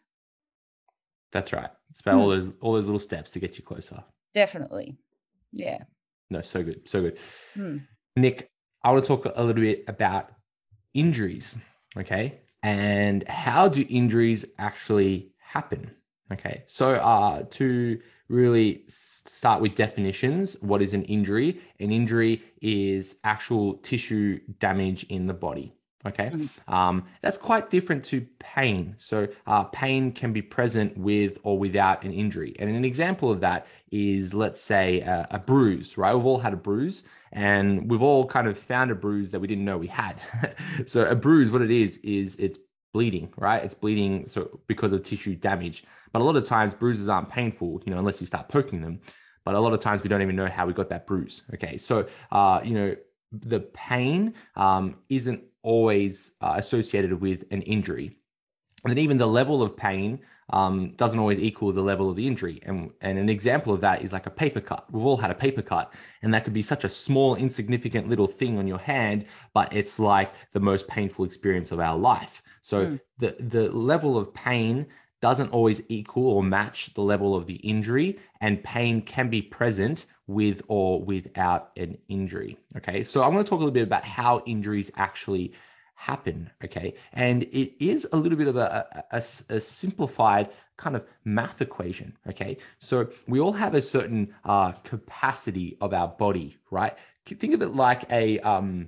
That's right. It's about all those all those little steps to get you closer. Definitely. Yeah. No, so good. So good. Hmm. Nick, I want to talk a little bit about injuries. Okay. And how do injuries actually happen? Okay. So uh, to really start with definitions, what is an injury? An injury is actual tissue damage in the body. Okay. Mm-hmm. Um, that's quite different to pain. So uh, pain can be present with or without an injury. And an example of that is, let's say, a, a bruise, right? We've all had a bruise, and we've all kind of found a bruise that we didn't know we had. So a bruise, what it is, is it's bleeding, right? It's bleeding so because of tissue damage. But a lot of times bruises aren't painful, you know, unless you start poking them. But a lot of times we don't even know how we got that bruise. Okay. So, uh, you know, the pain um, isn't always uh, associated with an injury. And then even the level of pain um, doesn't always equal the level of the injury. And, and an example of that is like a paper cut. We've all had a paper cut, and that could be such a small, insignificant little thing on your hand, but it's like the most painful experience of our life. So mm. the, the level of pain doesn't always equal or match the level of the injury, and pain can be present with or without an injury. Okay, so I'm going to talk a little bit about how injuries actually happen. Okay, and it is a little bit of a, a, a simplified kind of math equation. Okay, so we all have a certain uh, capacity of our body, right? Think of it like a um,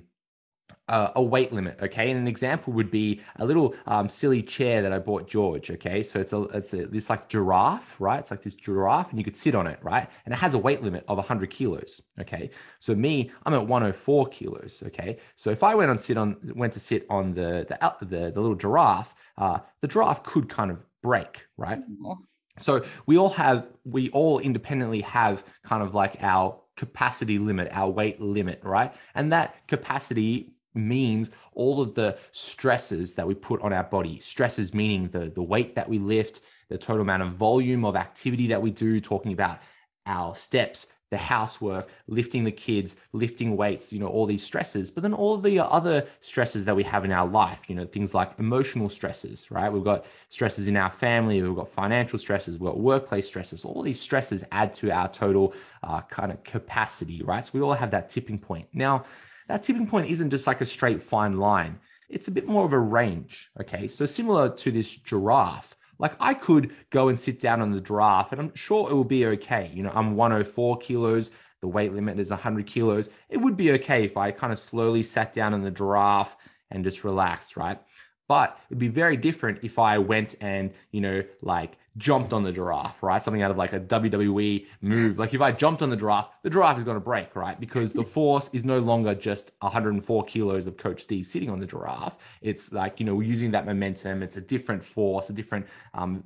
Uh, a weight limit, okay? And an example would be a little um, silly chair that I bought George, okay? So it's a it's a, this like giraffe, right? It's like this giraffe, and you could sit on it, right? And it has a weight limit of one hundred kilos, okay? So me, I'm at one hundred four kilos, okay? So if I went on sit on went to sit on the the the, the little giraffe, uh, the giraffe could kind of break, right? Mm-hmm. So we all have we all independently have kind of like our capacity limit, our weight limit, right? And that capacity means all of the stresses that we put on our body. Stresses meaning the, the weight that we lift, the total amount of volume of activity that we do, talking about our steps, the housework, lifting the kids, lifting weights, you know, all these stresses, but then all the other stresses that we have in our life, you know, things like emotional stresses, right? We've got stresses in our family, we've got financial stresses, we've got workplace stresses. All these stresses add to our total uh, kind of capacity, right? So we all have that tipping point. Now, that tipping point isn't just like a straight fine line. It's a bit more of a range, okay? So similar to this giraffe, like I could go and sit down on the giraffe and I'm sure it will be okay. You know, I'm one hundred four kilos. the weight limit is one hundred kilos, it would be okay if I kind of slowly sat down in the giraffe and just relaxed, right? But it'd be very different if I went and, you know, like jumped on the giraffe, right? Something out of like a W W E move. Like if I jumped on the giraffe, the giraffe is going to break, right? Because the force is no longer just one hundred four kilos of Coach Steve sitting on the giraffe. It's like, you know, using that momentum. It's a different force, a different um,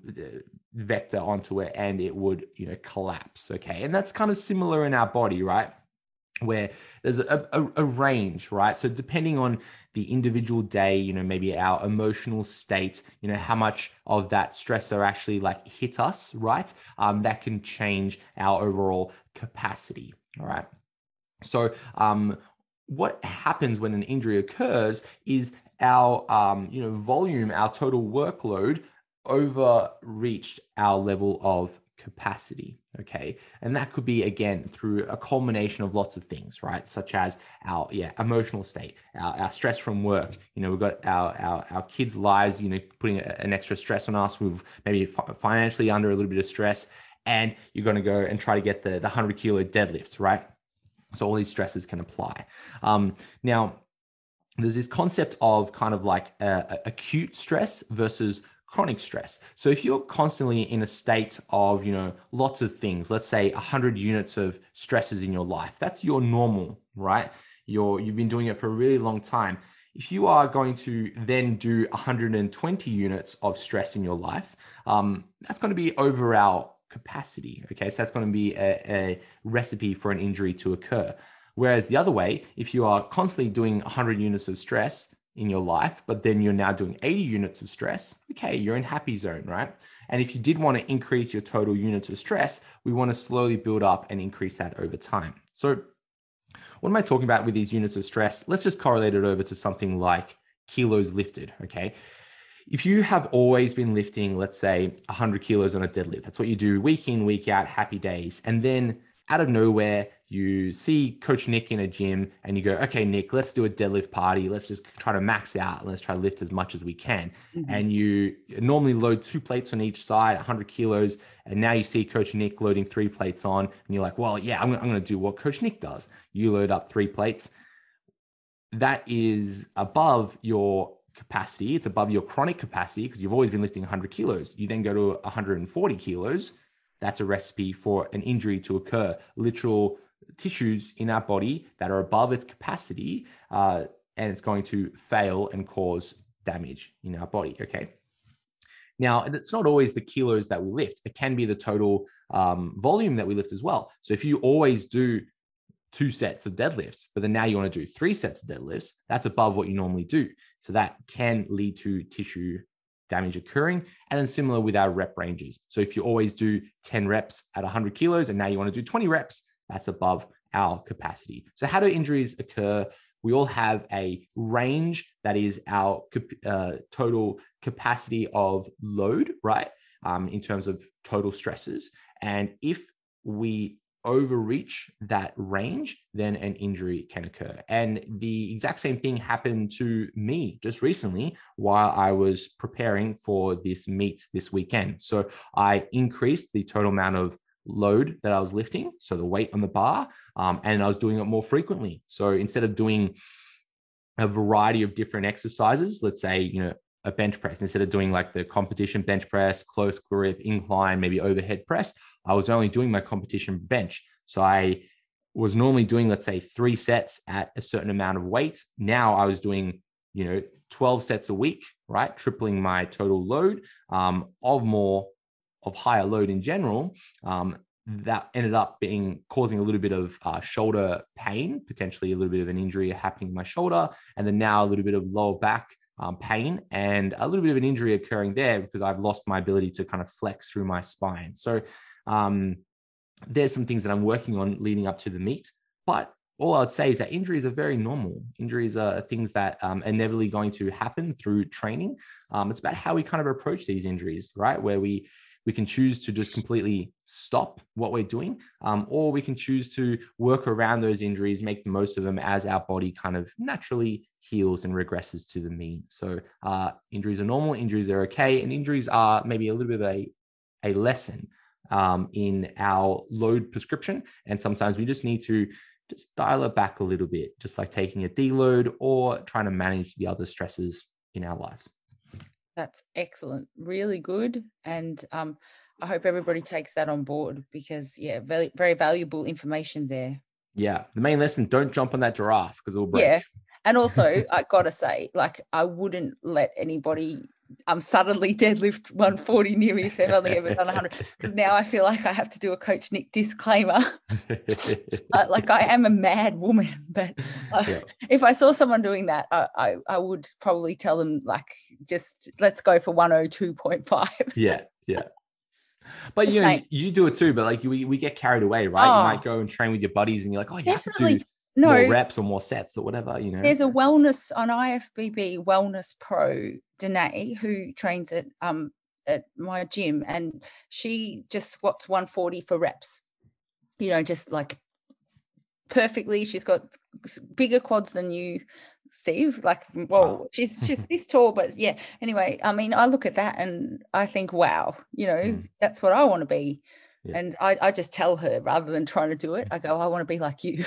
vector onto it, and it would, you know, collapse. Okay. And that's kind of similar in our body, right? Where there's a, a, a range, right? So depending on the individual day, you know, maybe our emotional state, you know, how much of that stressor actually like hit us, right? Um, that can change our overall capacity, all right? So um, what happens when an injury occurs is our, um, you know, volume, our total workload overreached our level of capacity. Okay. And that could be, again, through a culmination of lots of things, right? Such as our, yeah, emotional state, our, our stress from work. You know, we've got our, our, our kids' lives, you know, putting a, an extra stress on us. We've maybe financially under a little bit of stress, and you're going to go and try to get the, the one hundred kilo deadlift, right? So all these stresses can apply. Um, now, there's this concept of kind of like uh, acute stress versus chronic stress. So if you're constantly in a state of, you know, lots of things, let's say one hundred units of stresses in your life, that's your normal, right? You're, you've been doing it for a really long time. If you are going to then do one hundred twenty units of stress in your life, um, that's going to be over our capacity. Okay. So that's going to be a, a recipe for an injury to occur. Whereas the other way, if you are constantly doing one hundred units of stress in your life, but then you're now doing eighty units of stress, okay, you're in happy zone, right? And if you did want to increase your total units of stress, we want to slowly build up and increase that over time. So what am I talking about with these units of stress? Let's just correlate it over to something like kilos lifted, okay? If you have always been lifting, let's say one hundred kilos on a deadlift, that's what you do week in, week out, happy days. And then out of nowhere, you see Coach Nick in a gym and you go, okay, Nick, let's do a deadlift party. Let's just try to max out. Let's try to lift as much as we can. Mm-hmm. And you normally load two plates on each side, one hundred kilos. And now you see Coach Nick loading three plates on. And you're like, well, yeah, I'm, I'm going to do what Coach Nick does. You load up three plates. That is above your capacity. It's above your chronic capacity because you've always been lifting one hundred kilos. You then go to one hundred forty kilos. That's a recipe for an injury to occur. Literal tissues in our body that are above its capacity, uh, and it's going to fail and cause damage in our body, okay? Now, it's not always the kilos that we lift. It can be the total um, volume that we lift as well. So if you always do two sets of deadlifts, but then now you want to do three sets of deadlifts, that's above what you normally do. So that can lead to tissue damage occurring. And then similar with our rep ranges. So if you always do ten reps at one hundred kilos and now you want to do twenty reps, that's above our capacity. So how do injuries occur? We all have a range that is our uh, total capacity of load, right? Um, in terms of total stresses. And if we overreach that range, then an injury can occur. And the exact same thing happened to me just recently while I was preparing for this meet this weekend. So I increased the total amount of load that I was lifting, so the weight on the bar, um, and I was doing it more frequently. So instead of doing a variety of different exercises, let's say, you know, a bench press, instead of doing like the competition bench press, close grip, incline, maybe overhead press, I was only doing my competition bench. So I was normally doing, let's say, three sets at a certain amount of weight. Now I was doing, you know, twelve sets a week, right? Tripling my total load um, of more, of higher load in general. Um, that ended up being causing a little bit of uh, shoulder pain, potentially a little bit of an injury happening in my shoulder. And then now a little bit of lower back Um, pain and a little bit of an injury occurring there because I've lost my ability to kind of flex through my spine. So um, there's some things that I'm working on leading up to the meet. But all I would say is that injuries are very normal. Injuries are things that um, are inevitably going to happen through training. Um, it's about how we kind of approach these injuries, right? Where we we can choose to just completely stop what we're doing, um, or we can choose to work around those injuries, make the most of them as our body kind of naturally heals and regresses to the mean. So uh, injuries are normal, injuries are okay, and injuries are maybe a little bit of a, a lesson um, in our load prescription. And sometimes we just need to just dial it back a little bit, just like taking a deload or trying to manage the other stresses in our lives. That's excellent. Really good. And um, I hope everybody takes that on board because, yeah, very, very valuable information there. Yeah. The main lesson, don't jump on that giraffe because it will break. Yeah. And also, I got to say, like, I wouldn't let anybody um, suddenly deadlift one forty near me if they've only ever done one hundred. Because now I feel like I have to do a Coach Nick disclaimer. uh, like, I am a mad woman. But uh, yeah. if I saw someone doing that, I, I, I would probably tell them, like, just let's go for one oh two point five. Yeah. Yeah. But Just you know, saying. you, you do it too, but like we, we get carried away, right? Oh. You might go and train with your buddies and you're like, oh, you Definitely. have to do No. more reps or more sets or whatever, you know. There's a wellness on I F B B Wellness Pro, Danae, who trains at um at my gym, and she just squats one forty for reps. You know, just like perfectly. She's got bigger quads than you, Steve. Like, whoa, Wow. she's she's this tall, but yeah. Anyway, I mean, I look at that and I think, wow, you know, Mm. that's what I want to be. Yeah. And I, I just tell her rather than trying to do it, I go, I want to be like you.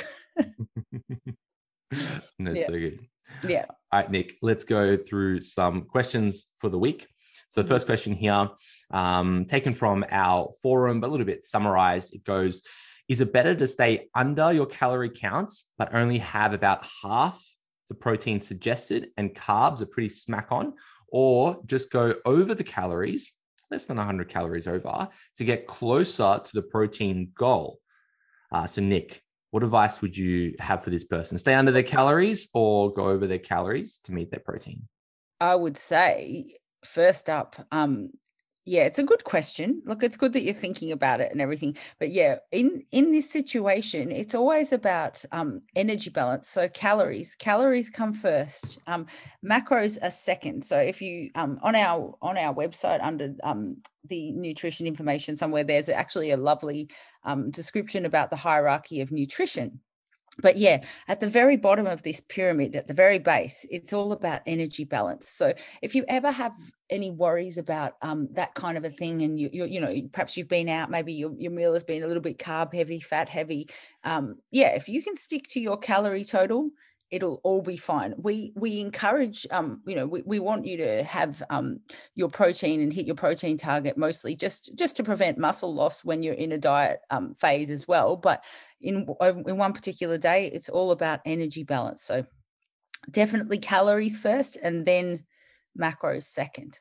That's Yeah. so good. Yeah. All right, Nick, let's go through some questions for the week. So the first question here, um, taken from our forum, but a little bit summarized, it goes, is it better to stay under your calorie counts, but only have about half the protein suggested and carbs are pretty smack on, or just go over the calories, less than one hundred calories over, to get closer to the protein goal? Uh, so Nick, what advice would you have for this person? Stay under their calories or go over their calories to meet their protein? I would say, first up, um, yeah, it's a good question. Look, it's good that you're thinking about it and everything. But yeah, in in this situation, it's always about um, energy balance. So calories, calories come first. Um, macros are second. So if you um, on our on our website under um, the nutrition information somewhere, there's actually a lovely um, description about the hierarchy of nutrition. But yeah, at the very bottom of this pyramid, at the very base, it's all about energy balance. So if you ever have any worries about um, that kind of a thing, and you, you, you know, perhaps you've been out, maybe your, your meal has been a little bit carb heavy, fat heavy. Um, yeah, if you can stick to your calorie total, it'll all be fine. We we encourage, um, you know, we, we want you to have um, your protein and hit your protein target mostly just, just to prevent muscle loss when you're in a diet um, phase as well. But in, in one particular day, it's all about energy balance. So definitely calories first and then macros second.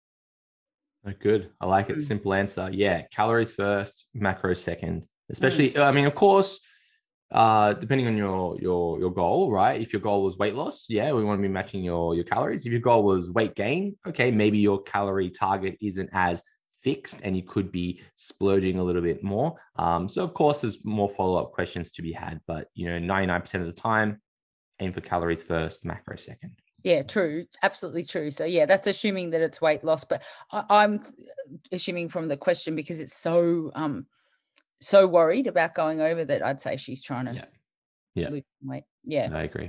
Oh, good. I like it. Mm. Simple answer. Yeah. Calories first, macros second, especially, mm. I mean, of course, Uh, depending on your your your goal, right? If your goal was weight loss, yeah, we want to be matching your your calories. If your goal was weight gain, okay, maybe your calorie target isn't as fixed and you could be splurging a little bit more. Um, so of course, there's more follow-up questions to be had, but you know, ninety-nine percent of the time, aim for calories first, macro second. Yeah, true. Absolutely true. So yeah, that's assuming that it's weight loss, but I, I'm assuming from the question because it's so um. so worried about going over that I'd say she's trying to yeah. Yeah. lose weight. Yeah. I agree.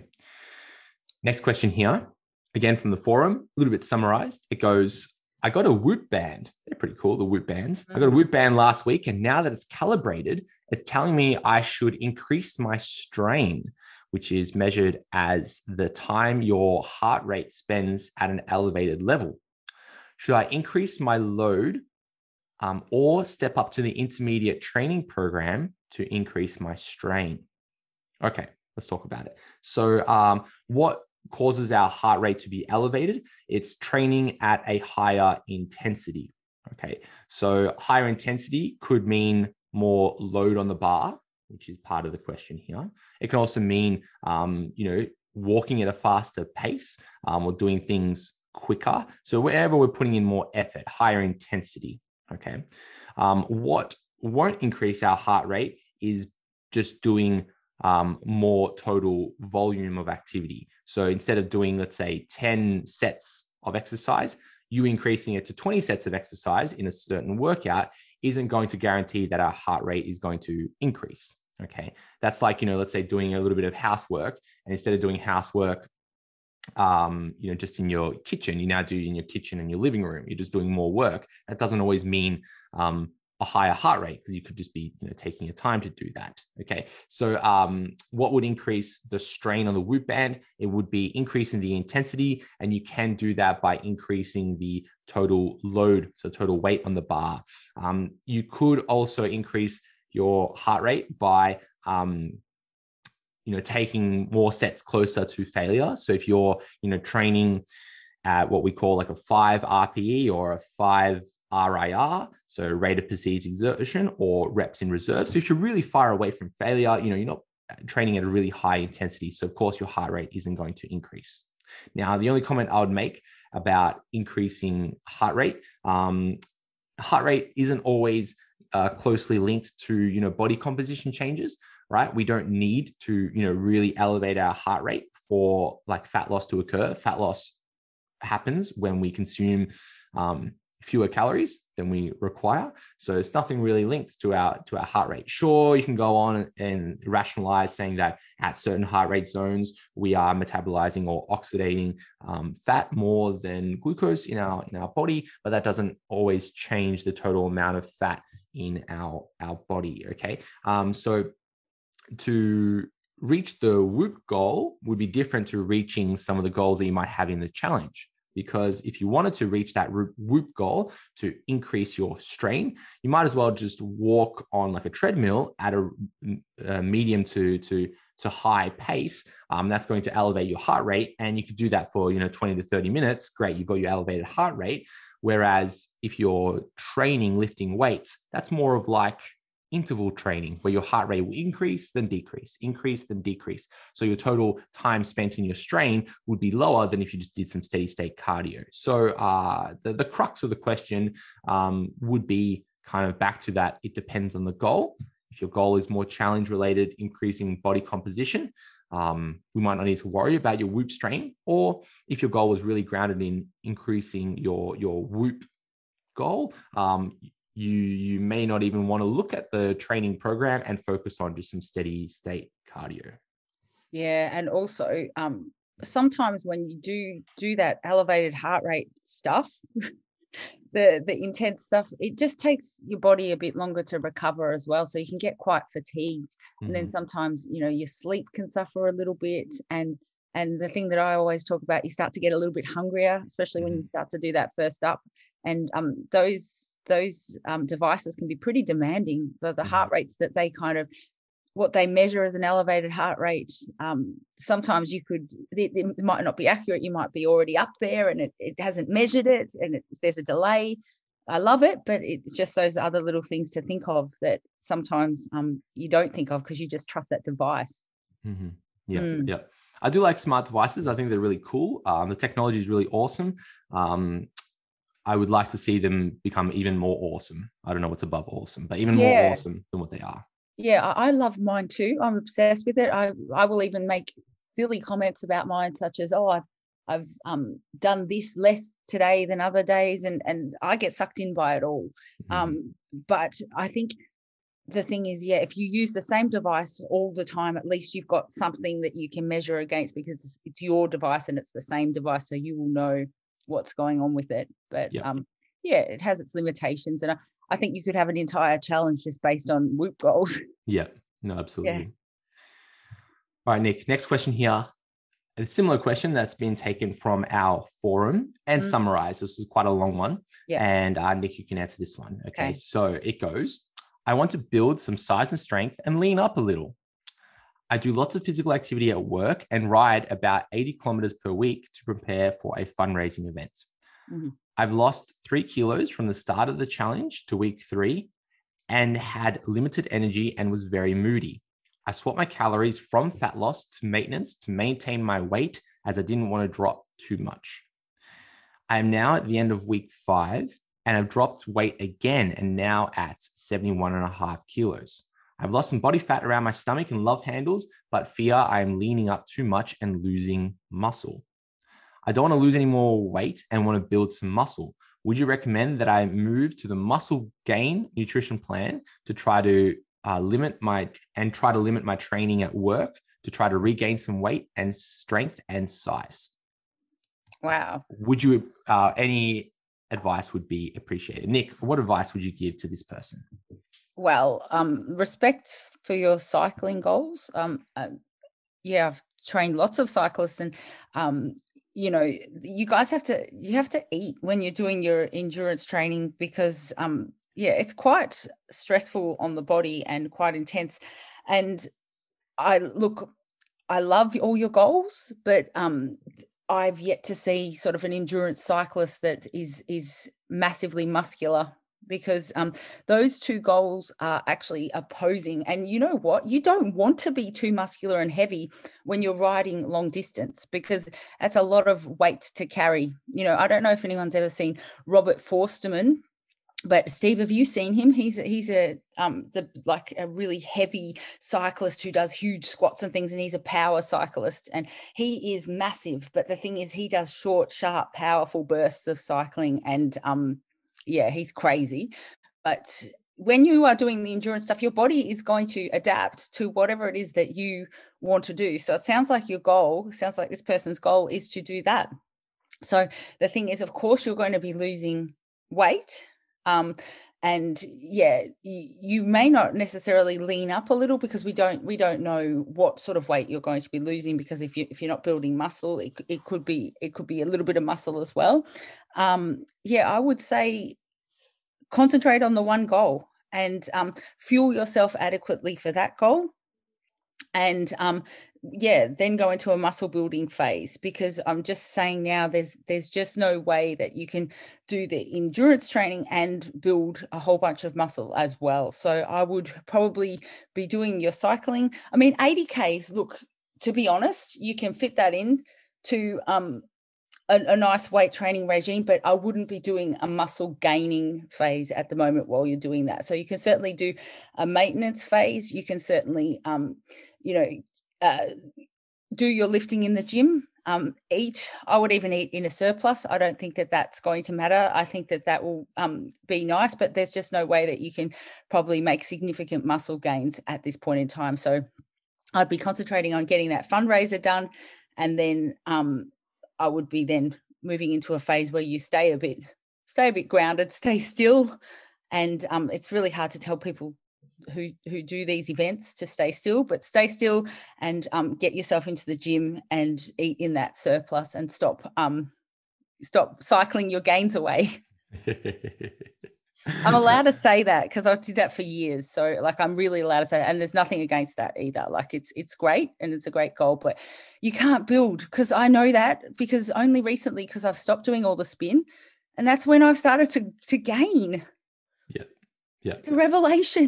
Next question here, again from the forum, a little bit summarized. It goes, I got a Whoop band. They're pretty cool, the Whoop bands. Mm-hmm. I got a Whoop band last week, and now that it's calibrated, it's telling me I should increase my strain, which is measured as the time your heart rate spends at an elevated level. Should I increase my load Um, or step up to the intermediate training program to increase my strain? Okay, let's talk about it. So um, what causes our heart rate to be elevated? It's training at a higher intensity. Okay, so higher intensity could mean more load on the bar, which is part of the question here. It can also mean, um, you know, walking at a faster pace um, or doing things quicker. So wherever we're putting in more effort, higher intensity. Okay. Um, what won't increase our heart rate is just doing um, more total volume of activity. So instead of doing, let's say, ten sets of exercise, you increasing it to twenty sets of exercise in a certain workout isn't going to guarantee that our heart rate is going to increase. Okay. That's like, you know, let's say doing a little bit of housework, and instead of doing housework, um, you know, just in your kitchen, you now do in your kitchen and your living room, you're just doing more work. That doesn't always mean um, a higher heart rate, because you could just be, you know, taking your time to do that. Okay. So um, what would increase the strain on the Whoop band? It would be increasing the intensity, and you can do that by increasing the total load, so total weight on the bar. Um, you could also increase your heart rate by, um, you know, taking more sets closer to failure. So if you're, you know, training at what we call like a five R P E or a five R I R, so rate of perceived exertion, or reps in reserve. So if you're really far away from failure, you know, you're not training at a really high intensity. So of course your heart rate isn't going to increase. Now, the only comment I would make about increasing heart rate, um, heart rate isn't always uh, closely linked to, you know, body composition changes, right? We don't need to, you know, really elevate our heart rate for like fat loss to occur. Fat loss happens when we consume um, fewer calories than we require. So it's nothing really linked to our to our heart rate. Sure, you can go on and rationalize saying that at certain heart rate zones, we are metabolizing or oxidating um, fat more than glucose in our in our body, but that doesn't always change the total amount of fat in our our body. Okay, um, so to reach the Whoop goal would be different to reaching some of the goals that you might have in the challenge. Because if you wanted to reach that Whoop goal to increase your strain, you might as well just walk on like a treadmill at a, a medium to, to, to high pace. Um, that's going to elevate your heart rate. And you could do that for, you know, twenty to thirty minutes. Great, you've got your elevated heart rate. Whereas if you're training, lifting weights, that's more of like interval training, where your heart rate will increase, then decrease, increase, then decrease. So your total time spent in your strain would be lower than if you just did some steady state cardio. So uh, the, the crux of the question um, would be kind of back to that. It depends on the goal. If your goal is more challenge related, increasing body composition, um, we might not need to worry about your Whoop strain. Or if your goal was really grounded in increasing your, your Whoop goal, um, you you may not even want to look at the training program and focus on just some steady state cardio. Yeah, and also um, sometimes when you do do that elevated heart rate stuff, the the intense stuff, it just takes your body a bit longer to recover as well. So you can get quite fatigued, mm-hmm. and then sometimes, you know, your sleep can suffer a little bit. And and the thing that I always talk about, you start to get a little bit hungrier, especially mm-hmm. when you start to do that first up. And um, those those um, devices can be pretty demanding. The, the mm-hmm. heart rates that they kind of, what they measure as an elevated heart rate, um, sometimes you could, it, it might not be accurate. You might be already up there and it, it hasn't measured it, and it, there's a delay. I love it, but it's just those other little things to think of that sometimes um, you don't think of because you just trust that device. Mm-hmm. Yeah, mm. yeah. I do like smart devices. I think they're really cool. Um, the technology is really awesome. Um, I would like to see them become even more awesome. I don't know what's above awesome, but even yeah. more awesome than what they are. Yeah, I love mine too. I'm obsessed with it. I, I will even make silly comments about mine, such as, oh, I've, I've um, done this less today than other days, and, and I get sucked in by it all. Mm-hmm. Um, but I think the thing is, yeah, if you use the same device all the time, at least you've got something that you can measure against, because it's your device and it's the same device, so you will know what's going on with it. But yep. um yeah, it has its limitations, and I, I think you could have an entire challenge just based on Whoop goals. Yeah, no, absolutely. Yeah. All right, Nick, next question here. A similar question that's been taken from our forum and mm. summarized. This is quite a long one. Yeah. And uh, Nick, you can answer this one. Okay, okay. So it goes, I want to build some size and strength and lean up a little. I do lots of physical activity at work and ride about eighty kilometers per week to prepare for a fundraising event. Mm-hmm. I've lost three kilos from the start of the challenge to week three and had limited energy and was very moody. I swapped my calories from fat loss to maintenance to maintain my weight, as I didn't want to drop too much. I am now at the end of week five and I've dropped weight again and now at seventy-one and a half kilos. I've lost some body fat around my stomach and love handles, but fear I am leaning up too much and losing muscle. I don't want to lose any more weight and want to build some muscle. Would you recommend that I move to the muscle gain nutrition plan to try to uh, limit my and try to limit my training at work to try to regain some weight and strength and size? Wow. Would you uh, any advice would be appreciated. Nick, what advice would you give to this person? Well, um, respect for your cycling goals. Um, uh, yeah, I've trained lots of cyclists, and um, you know, you guys have to you have to eat when you're doing your endurance training, because um, yeah, it's quite stressful on the body and quite intense. And I look, I love all your goals, but um, I've yet to see sort of an endurance cyclist that is is massively muscular, because um, those two goals are actually opposing. And you know what? You don't want to be too muscular and heavy when you're riding long distance, because that's a lot of weight to carry. You know, I don't know if anyone's ever seen Robert Forsterman, but Steve, have you seen him? He's he's a um the like a really heavy cyclist who does huge squats and things, and he's a power cyclist, and he is massive. But the thing is, he does short, sharp, powerful bursts of cycling, and um yeah, he's crazy. But when you are doing the endurance stuff, your body is going to adapt to whatever it is that you want to do. So it sounds like your goal, sounds like this person's goal is to do that. So the thing is, of course, you're going to be losing weight. Um, and yeah, you, you may not necessarily lean up a little, because we don't we don't know what sort of weight you're going to be losing, because if you if you're not building muscle, it, it could be it could be a little bit of muscle as well. Um, yeah, I would say concentrate on the one goal, and um, fuel yourself adequately for that goal. And um, yeah, then go into a muscle building phase, because I'm just saying now there's there's just no way that you can do the endurance training and build a whole bunch of muscle as well. So I would probably be doing your cycling. I mean, eighty Ks, look, to be honest, you can fit that in to um, a, a nice weight training regime, but I wouldn't be doing a muscle gaining phase at the moment while you're doing that. So you can certainly do a maintenance phase. You can certainly, um, you know, Uh, do your lifting in the gym, um, eat. I would even eat in a surplus. I don't think that that's going to matter. I think that that will um, be nice, but there's just no way that you can probably make significant muscle gains at this point in time. So I'd be concentrating on getting that fundraiser done. And then um, I would be then moving into a phase where you stay a bit, stay a bit grounded, stay still. And um, it's really hard to tell people who who do these events to stay still, but stay still and um, get yourself into the gym and eat in that surplus, and stop um, stop cycling your gains away. I'm allowed to say that because I did that for years. So like, I'm really allowed to say that, and there's nothing against that either. Like it's, it's great and it's a great goal, but you can't build, because I know that because only recently, because I've stopped doing all the spin, and that's when I've started to, to gain. Yeah. Yeah. It's a revelation.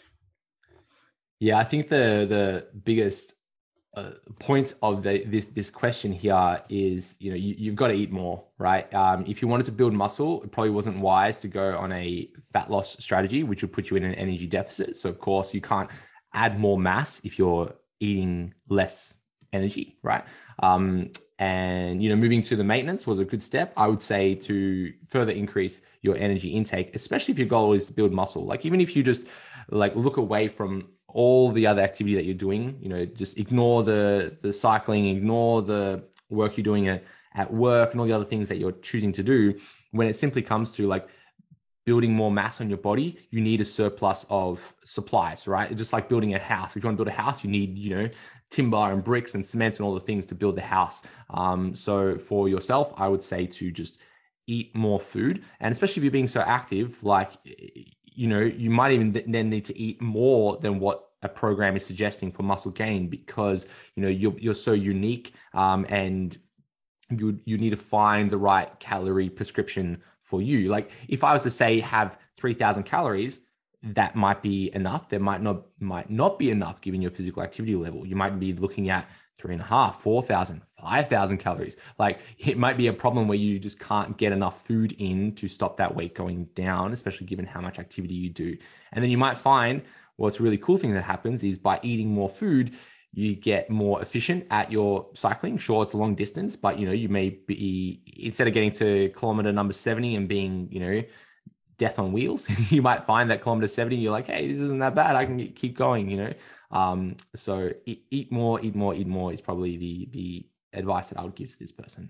Yeah. I think the, the biggest uh, point of the, this, this question here is, you know, you, you've got to eat more, right? Um, if you wanted to build muscle, it probably wasn't wise to go on a fat loss strategy, which would put you in an energy deficit. So of course you can't add more mass if you're eating less energy, right? Um, and, you know, moving to the maintenance was a good step. I would say to further increase your energy intake, especially if your goal is to build muscle. Like even if you just like look away from all the other activity that you're doing, you know, just ignore the, the cycling, ignore the work you're doing at, at work and all the other things that you're choosing to do. When it simply comes to like building more mass on your body, you need a surplus of supplies, right? It's just like building a house. If you want to build a house, you need, you know, timber and bricks and cement and all the things to build the house. Um, so for yourself, I would say to just eat more food. And especially if you're being so active, like, you know, you might even then need to eat more than what a program is suggesting for muscle gain, because, you know, you're, you're so unique um, and you, you need to find the right calorie prescription for you. Like if I was to say have three thousand calories, that might be enough. There might not, might not be enough given your physical activity level. You might be looking at three and a half, four thousand, five thousand calories. Like it might be a problem where you just can't get enough food in to stop that weight going down, especially given how much activity you do. And then you might find what's a really cool thing that happens is by eating more food, you get more efficient at your cycling. Sure, it's a long distance, but you know, you may be, instead of getting to kilometer number seventy and being, you know, death on wheels, you might find that kilometer seventy, you're like, hey, this isn't that bad. I can keep going, you know? Um, so eat, eat more, eat more, eat more is probably the, the advice that I would give to this person.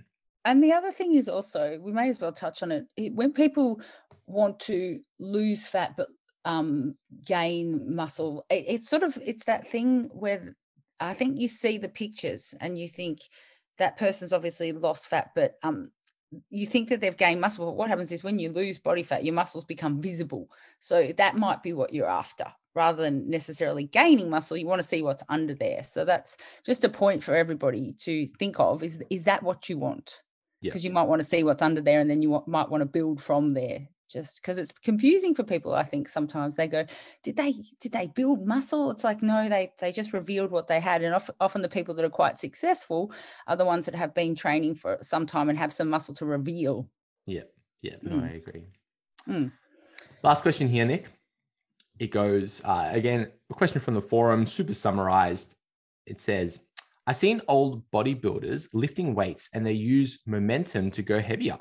And the other thing is also, we may as well touch on it, it when people want to lose fat but um, gain muscle, it, it's sort of, it's that thing where I think you see the pictures and you think that person's obviously lost fat, but um, you think that they've gained muscle. But what happens is when you lose body fat, your muscles become visible. So that might be what you're after. Rather than necessarily gaining muscle, you want to see what's under there. So that's just a point for everybody to think of. Is, is that what you want? Because Yeah. you might want to see what's under there and then you w- might want to build from there. Just because it's confusing for people, I think sometimes they go, did they did they build muscle? It's like, no, they they just revealed what they had. And of, often the people that are quite successful are the ones that have been training for some time and have some muscle to reveal. Yeah. Yeah. No, Mm. I agree. Mm. Last question here, Nick. It goes, uh, again, a question from the forum, super summarized. It says, I've seen old bodybuilders lifting weights and they use momentum to go heavier.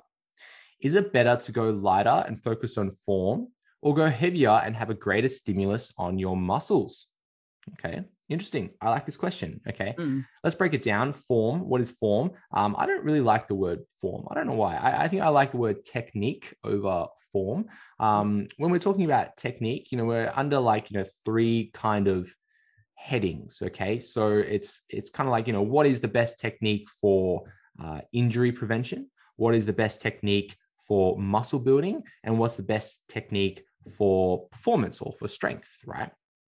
Is it better to go lighter and focus on form, or go heavier and have a greater stimulus on your muscles? Okay, interesting. I like this question. Okay, Mm. let's break it down. Form. What is form? Um, I don't really like the word form. I don't know why. I, I think I like the word technique over form. Um, when we're talking about technique, you know, we're under like, you know, three kind of headings. Okay, so it's it's kind of like, you know, what is the best technique for uh, injury prevention? What is the best technique for muscle building? And what's the best technique for performance or for strength, right?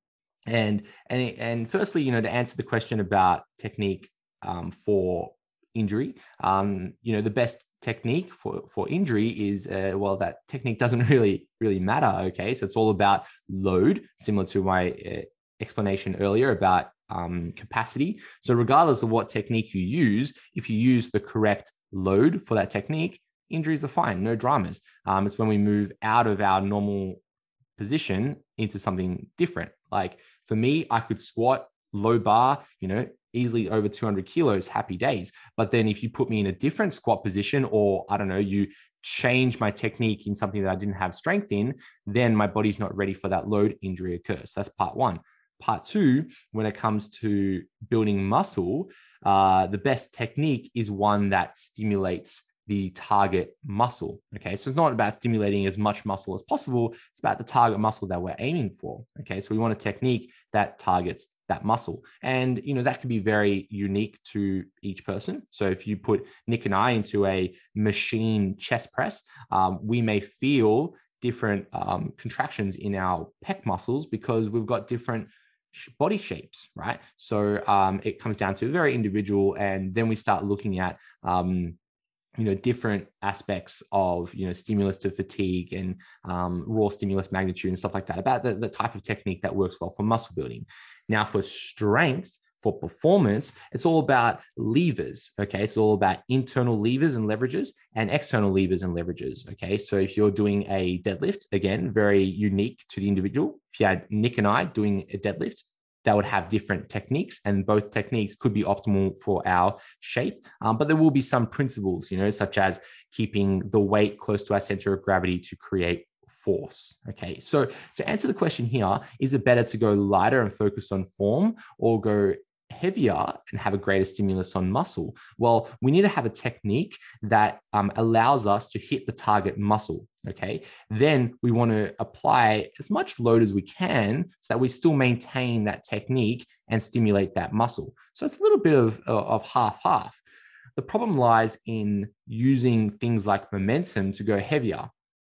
And and and firstly, you know, to answer the question about technique um, for injury, um, you know, the best technique for for injury is uh, well, that technique doesn't really really matter. Okay, so it's all about load, similar to my uh, explanation earlier about um, capacity. So regardless of what technique you use, if you use the correct load for that technique, injuries are fine, no dramas. Um, it's when we move out of our normal position into something different. Like for me, I could squat low bar, you know, easily over two hundred kilos, happy days. But then if you put me in a different squat position, or I don't know, you change my technique in something that I didn't have strength in, then my body's not ready for that load, injury occurs. That's part one. Part two, when it comes to building muscle, uh, the best technique is one that stimulates the target muscle. Okay, so it's not about stimulating as much muscle as possible. It's about the target muscle that we're aiming for. Okay, so we want a technique that targets that muscle, and you know that can be very unique to each person. So if you put Nick and I into a machine chest press, um, we may feel different um, contractions in our pec muscles because we've got different body shapes, right? So um, it comes down to very individual, and then we start looking at um, you know, different aspects of, you know, stimulus to fatigue and um, raw stimulus magnitude and stuff like that, about the, the type of technique that works well for muscle building. Now for strength, for performance, it's all about levers. Okay, it's all about internal levers and leverages and external levers and leverages. Okay, so if you're doing a deadlift, again, very unique to the individual. If you had Nick and I doing a deadlift, that would have different techniques, and both techniques could be optimal for our shape. Um, but there will be some principles, you know, such as keeping the weight close to our center of gravity to create force. Okay, so to answer the question here, is it better to go lighter and focus on form, or go heavier and have a greater stimulus on muscle? Well, we need to have a technique that um, allows us to hit the target muscle. Okay, then we want to apply as much load as we can so that we still maintain that technique and stimulate that muscle. So it's a little bit of, of half-half. The problem lies in using things like momentum to go heavier,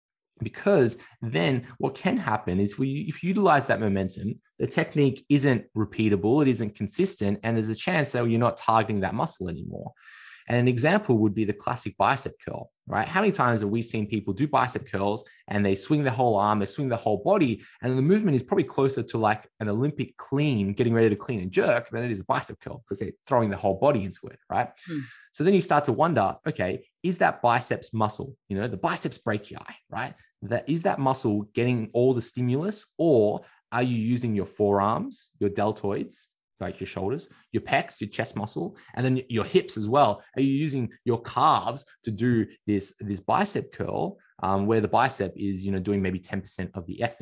because then what can happen is we, if you utilize that momentum, the technique isn't repeatable, it isn't consistent, and there's a chance that you're not targeting that muscle anymore. And an example would be the classic bicep curl, right? How many times have we seen people do bicep curls and they swing the whole arm, they swing the whole body, and the movement is probably closer to like an Olympic clean, getting ready to clean and jerk, than it is a bicep curl, because they're throwing the whole body into it, right? Hmm. So then you start to wonder, okay, is that biceps muscle, you know, the biceps brachii, right? That is that muscle getting all the stimulus, or are you using your forearms, your deltoids, like your shoulders, your pecs, your chest muscle, and then your hips as well? Are you using your calves to do this, this bicep curl, um, where the bicep is, you know, doing maybe ten percent of the effort?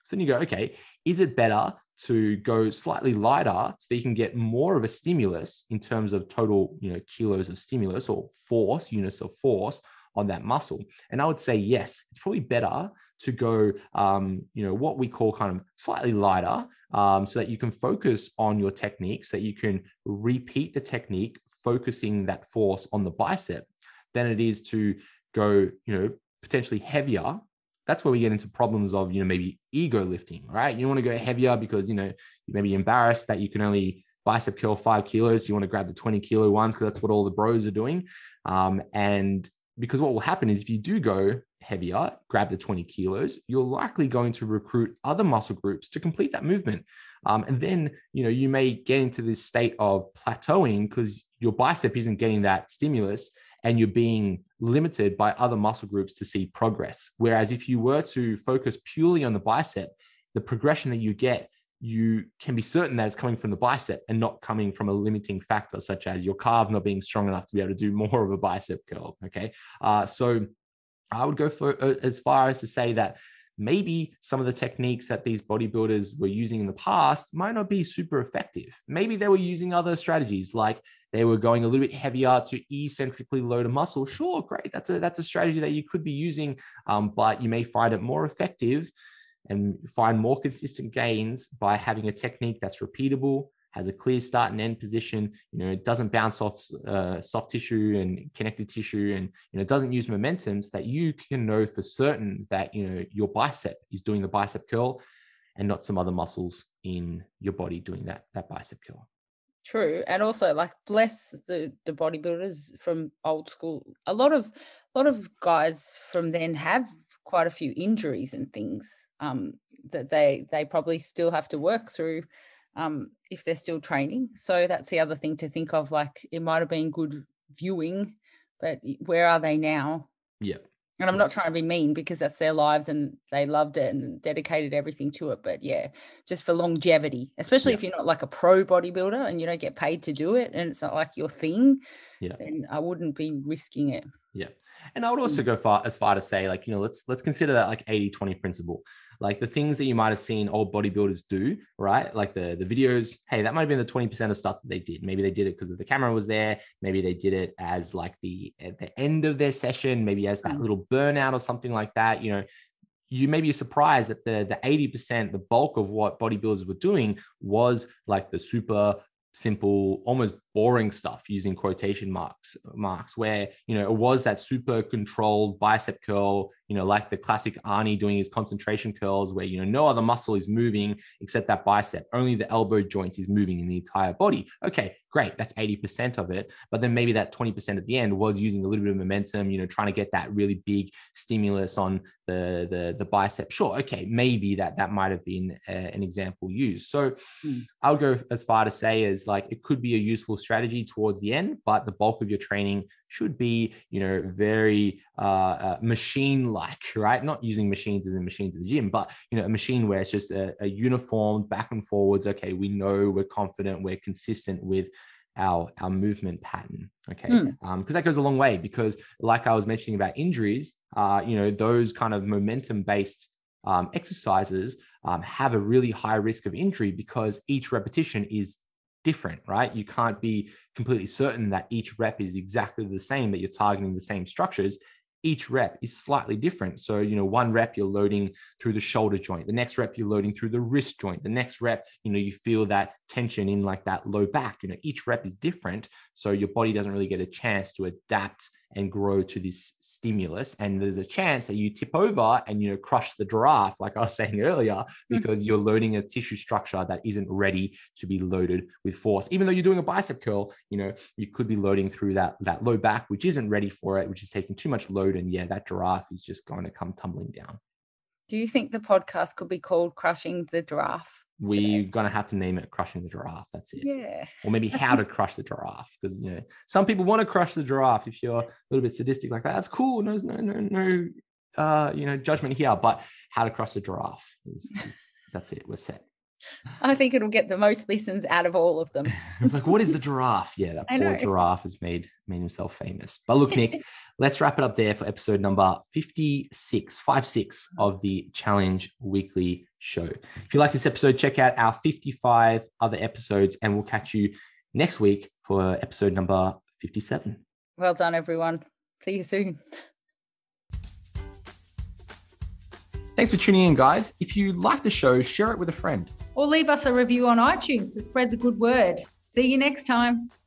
So then you go, okay, is it better to go slightly lighter so that you can get more of a stimulus in terms of total, you know, kilos of stimulus or force, units of force on that muscle? And I would say, yes, it's probably better to go, um, you know, what we call kind of slightly lighter, um, so that you can focus on your technique, so that you can repeat the technique, focusing that force on the bicep, than it is to go, you know, potentially heavier. That's where we get into problems of, you know, maybe ego lifting, right? You want to go heavier because, you know, you may be embarrassed that you can only bicep curl five kilos. You want to grab the twenty kilo ones because that's what all the bros are doing. Um, and because what will happen is if you do go heavier, grab the twenty kilos, you're likely going to recruit other muscle groups to complete that movement. Um, and then, you know, you may get into this state of plateauing because your bicep isn't getting that stimulus, and you're being limited by other muscle groups to see progress. Whereas if you were to focus purely on the bicep, the progression that you get, you can be certain that it's coming from the bicep and not coming from a limiting factor, such as your calves not being strong enough to be able to do more of a bicep curl. Okay. Uh, so I would go for uh, as far as to say that maybe some of the techniques that these bodybuilders were using in the past might not be super effective. Maybe they were using other strategies, like they were going a little bit heavier to eccentrically load a muscle. Sure, great. That's a, that's a strategy that you could be using, um, but you may find it more effective and find more consistent gains by having a technique that's repeatable, has a clear start and end position, you know, it doesn't bounce off uh, soft tissue and connective tissue, and, you know, it doesn't use momentums, that you can know for certain that, you know, your bicep is doing the bicep curl and not some other muscles in your body doing that, that bicep curl. True. And also, like, bless the, the bodybuilders from old school. A lot of a lot of guys from then have quite a few injuries and things um, that they they probably still have to work through um, if they're still training. So that's the other thing to think of. Like, it might have been good viewing, but where are they now? Yeah. And I'm not trying to be mean, because that's their lives and they loved it and dedicated everything to it. But yeah, just for longevity, especially yeah. if you're not like a pro bodybuilder and you don't get paid to do it and it's not like your thing, yeah. then I wouldn't be risking it. Yeah. And I would also go far as far to say, like, you know, let's let's consider that like eighty twenty principle. Like the things that you might have seen old bodybuilders do, right? Like the, the videos, hey, that might have been the twenty percent of stuff that they did. Maybe they did it because the camera was there. Maybe they did it as like the at the end of their session, maybe as that little burnout or something like that. You know, you may be surprised that the, the eighty percent, the bulk of what bodybuilders were doing was like the super simple, almost boring stuff, using quotation marks, marks, where, you know, it was that super controlled bicep curl, you know, like the classic Arnie doing his concentration curls, where, you know, no other muscle is moving except that bicep. Only the elbow joint is moving in the entire body. Okay, great. That's eighty percent of it. But then maybe that twenty percent at the end was using a little bit of momentum, you know, trying to get that really big stimulus on the, the, the bicep. Sure. Okay. Maybe that, that might've been a, an example used. So hmm. I would go as far to say as like, it could be a useful strategy towards the end, but the bulk of your training should be, you know, very uh, uh, machine-like, right? Not using machines as in machines in the gym, but, you know, a machine where it's just a, a uniform back and forwards. Okay, we know, we're confident, we're consistent with our our movement pattern. Okay, because mm. um, that goes a long way. Because like I was mentioning about injuries, uh, you know, those kind of momentum-based um, exercises um, have a really high risk of injury because each repetition is different, right? You can't be completely certain that each rep is exactly the same, that you're targeting the same structures. Each rep is slightly different. So, you know, one rep you're loading through the shoulder joint, the next rep you're loading through the wrist joint, the next rep, you know, you feel that tension in like that low back. You know, each rep is different. So your body doesn't really get a chance to adapt and grow to this stimulus. And there's a chance that you tip over and, you know, crush the giraffe, like I was saying earlier, because you're loading a tissue structure that isn't ready to be loaded with force. Even though you're doing a bicep curl, you know, you could be loading through that, that low back, which isn't ready for it, which is taking too much load. And yeah, that giraffe is just going to come tumbling down. Do you think the podcast could be called Crushing the Giraffe? We're going to have to name it Crushing the Giraffe. That's it. Yeah. Or maybe How to Crush the Giraffe. Because, you know, some people want to crush the giraffe. If you're a little bit sadistic like that, that's cool. No, no, no, no, uh, you know, judgment here. But How to Crush the Giraffe is, that's it. We're set. I think it'll get the most listens out of all of them. Like, what is the giraffe? Yeah, that I poor know. giraffe has made made himself famous. But look, Nick, let's wrap it up there for episode number fifty-six, five six of the Challenge Weekly Show. If you like this episode, check out our fifty-five other episodes, and we'll catch you next week for episode number fifty-seven. Well done, everyone. See you soon. Thanks for tuning in, guys. If you like the show, share it with a friend. Or leave us a review on iTunes to spread the good word. See you next time.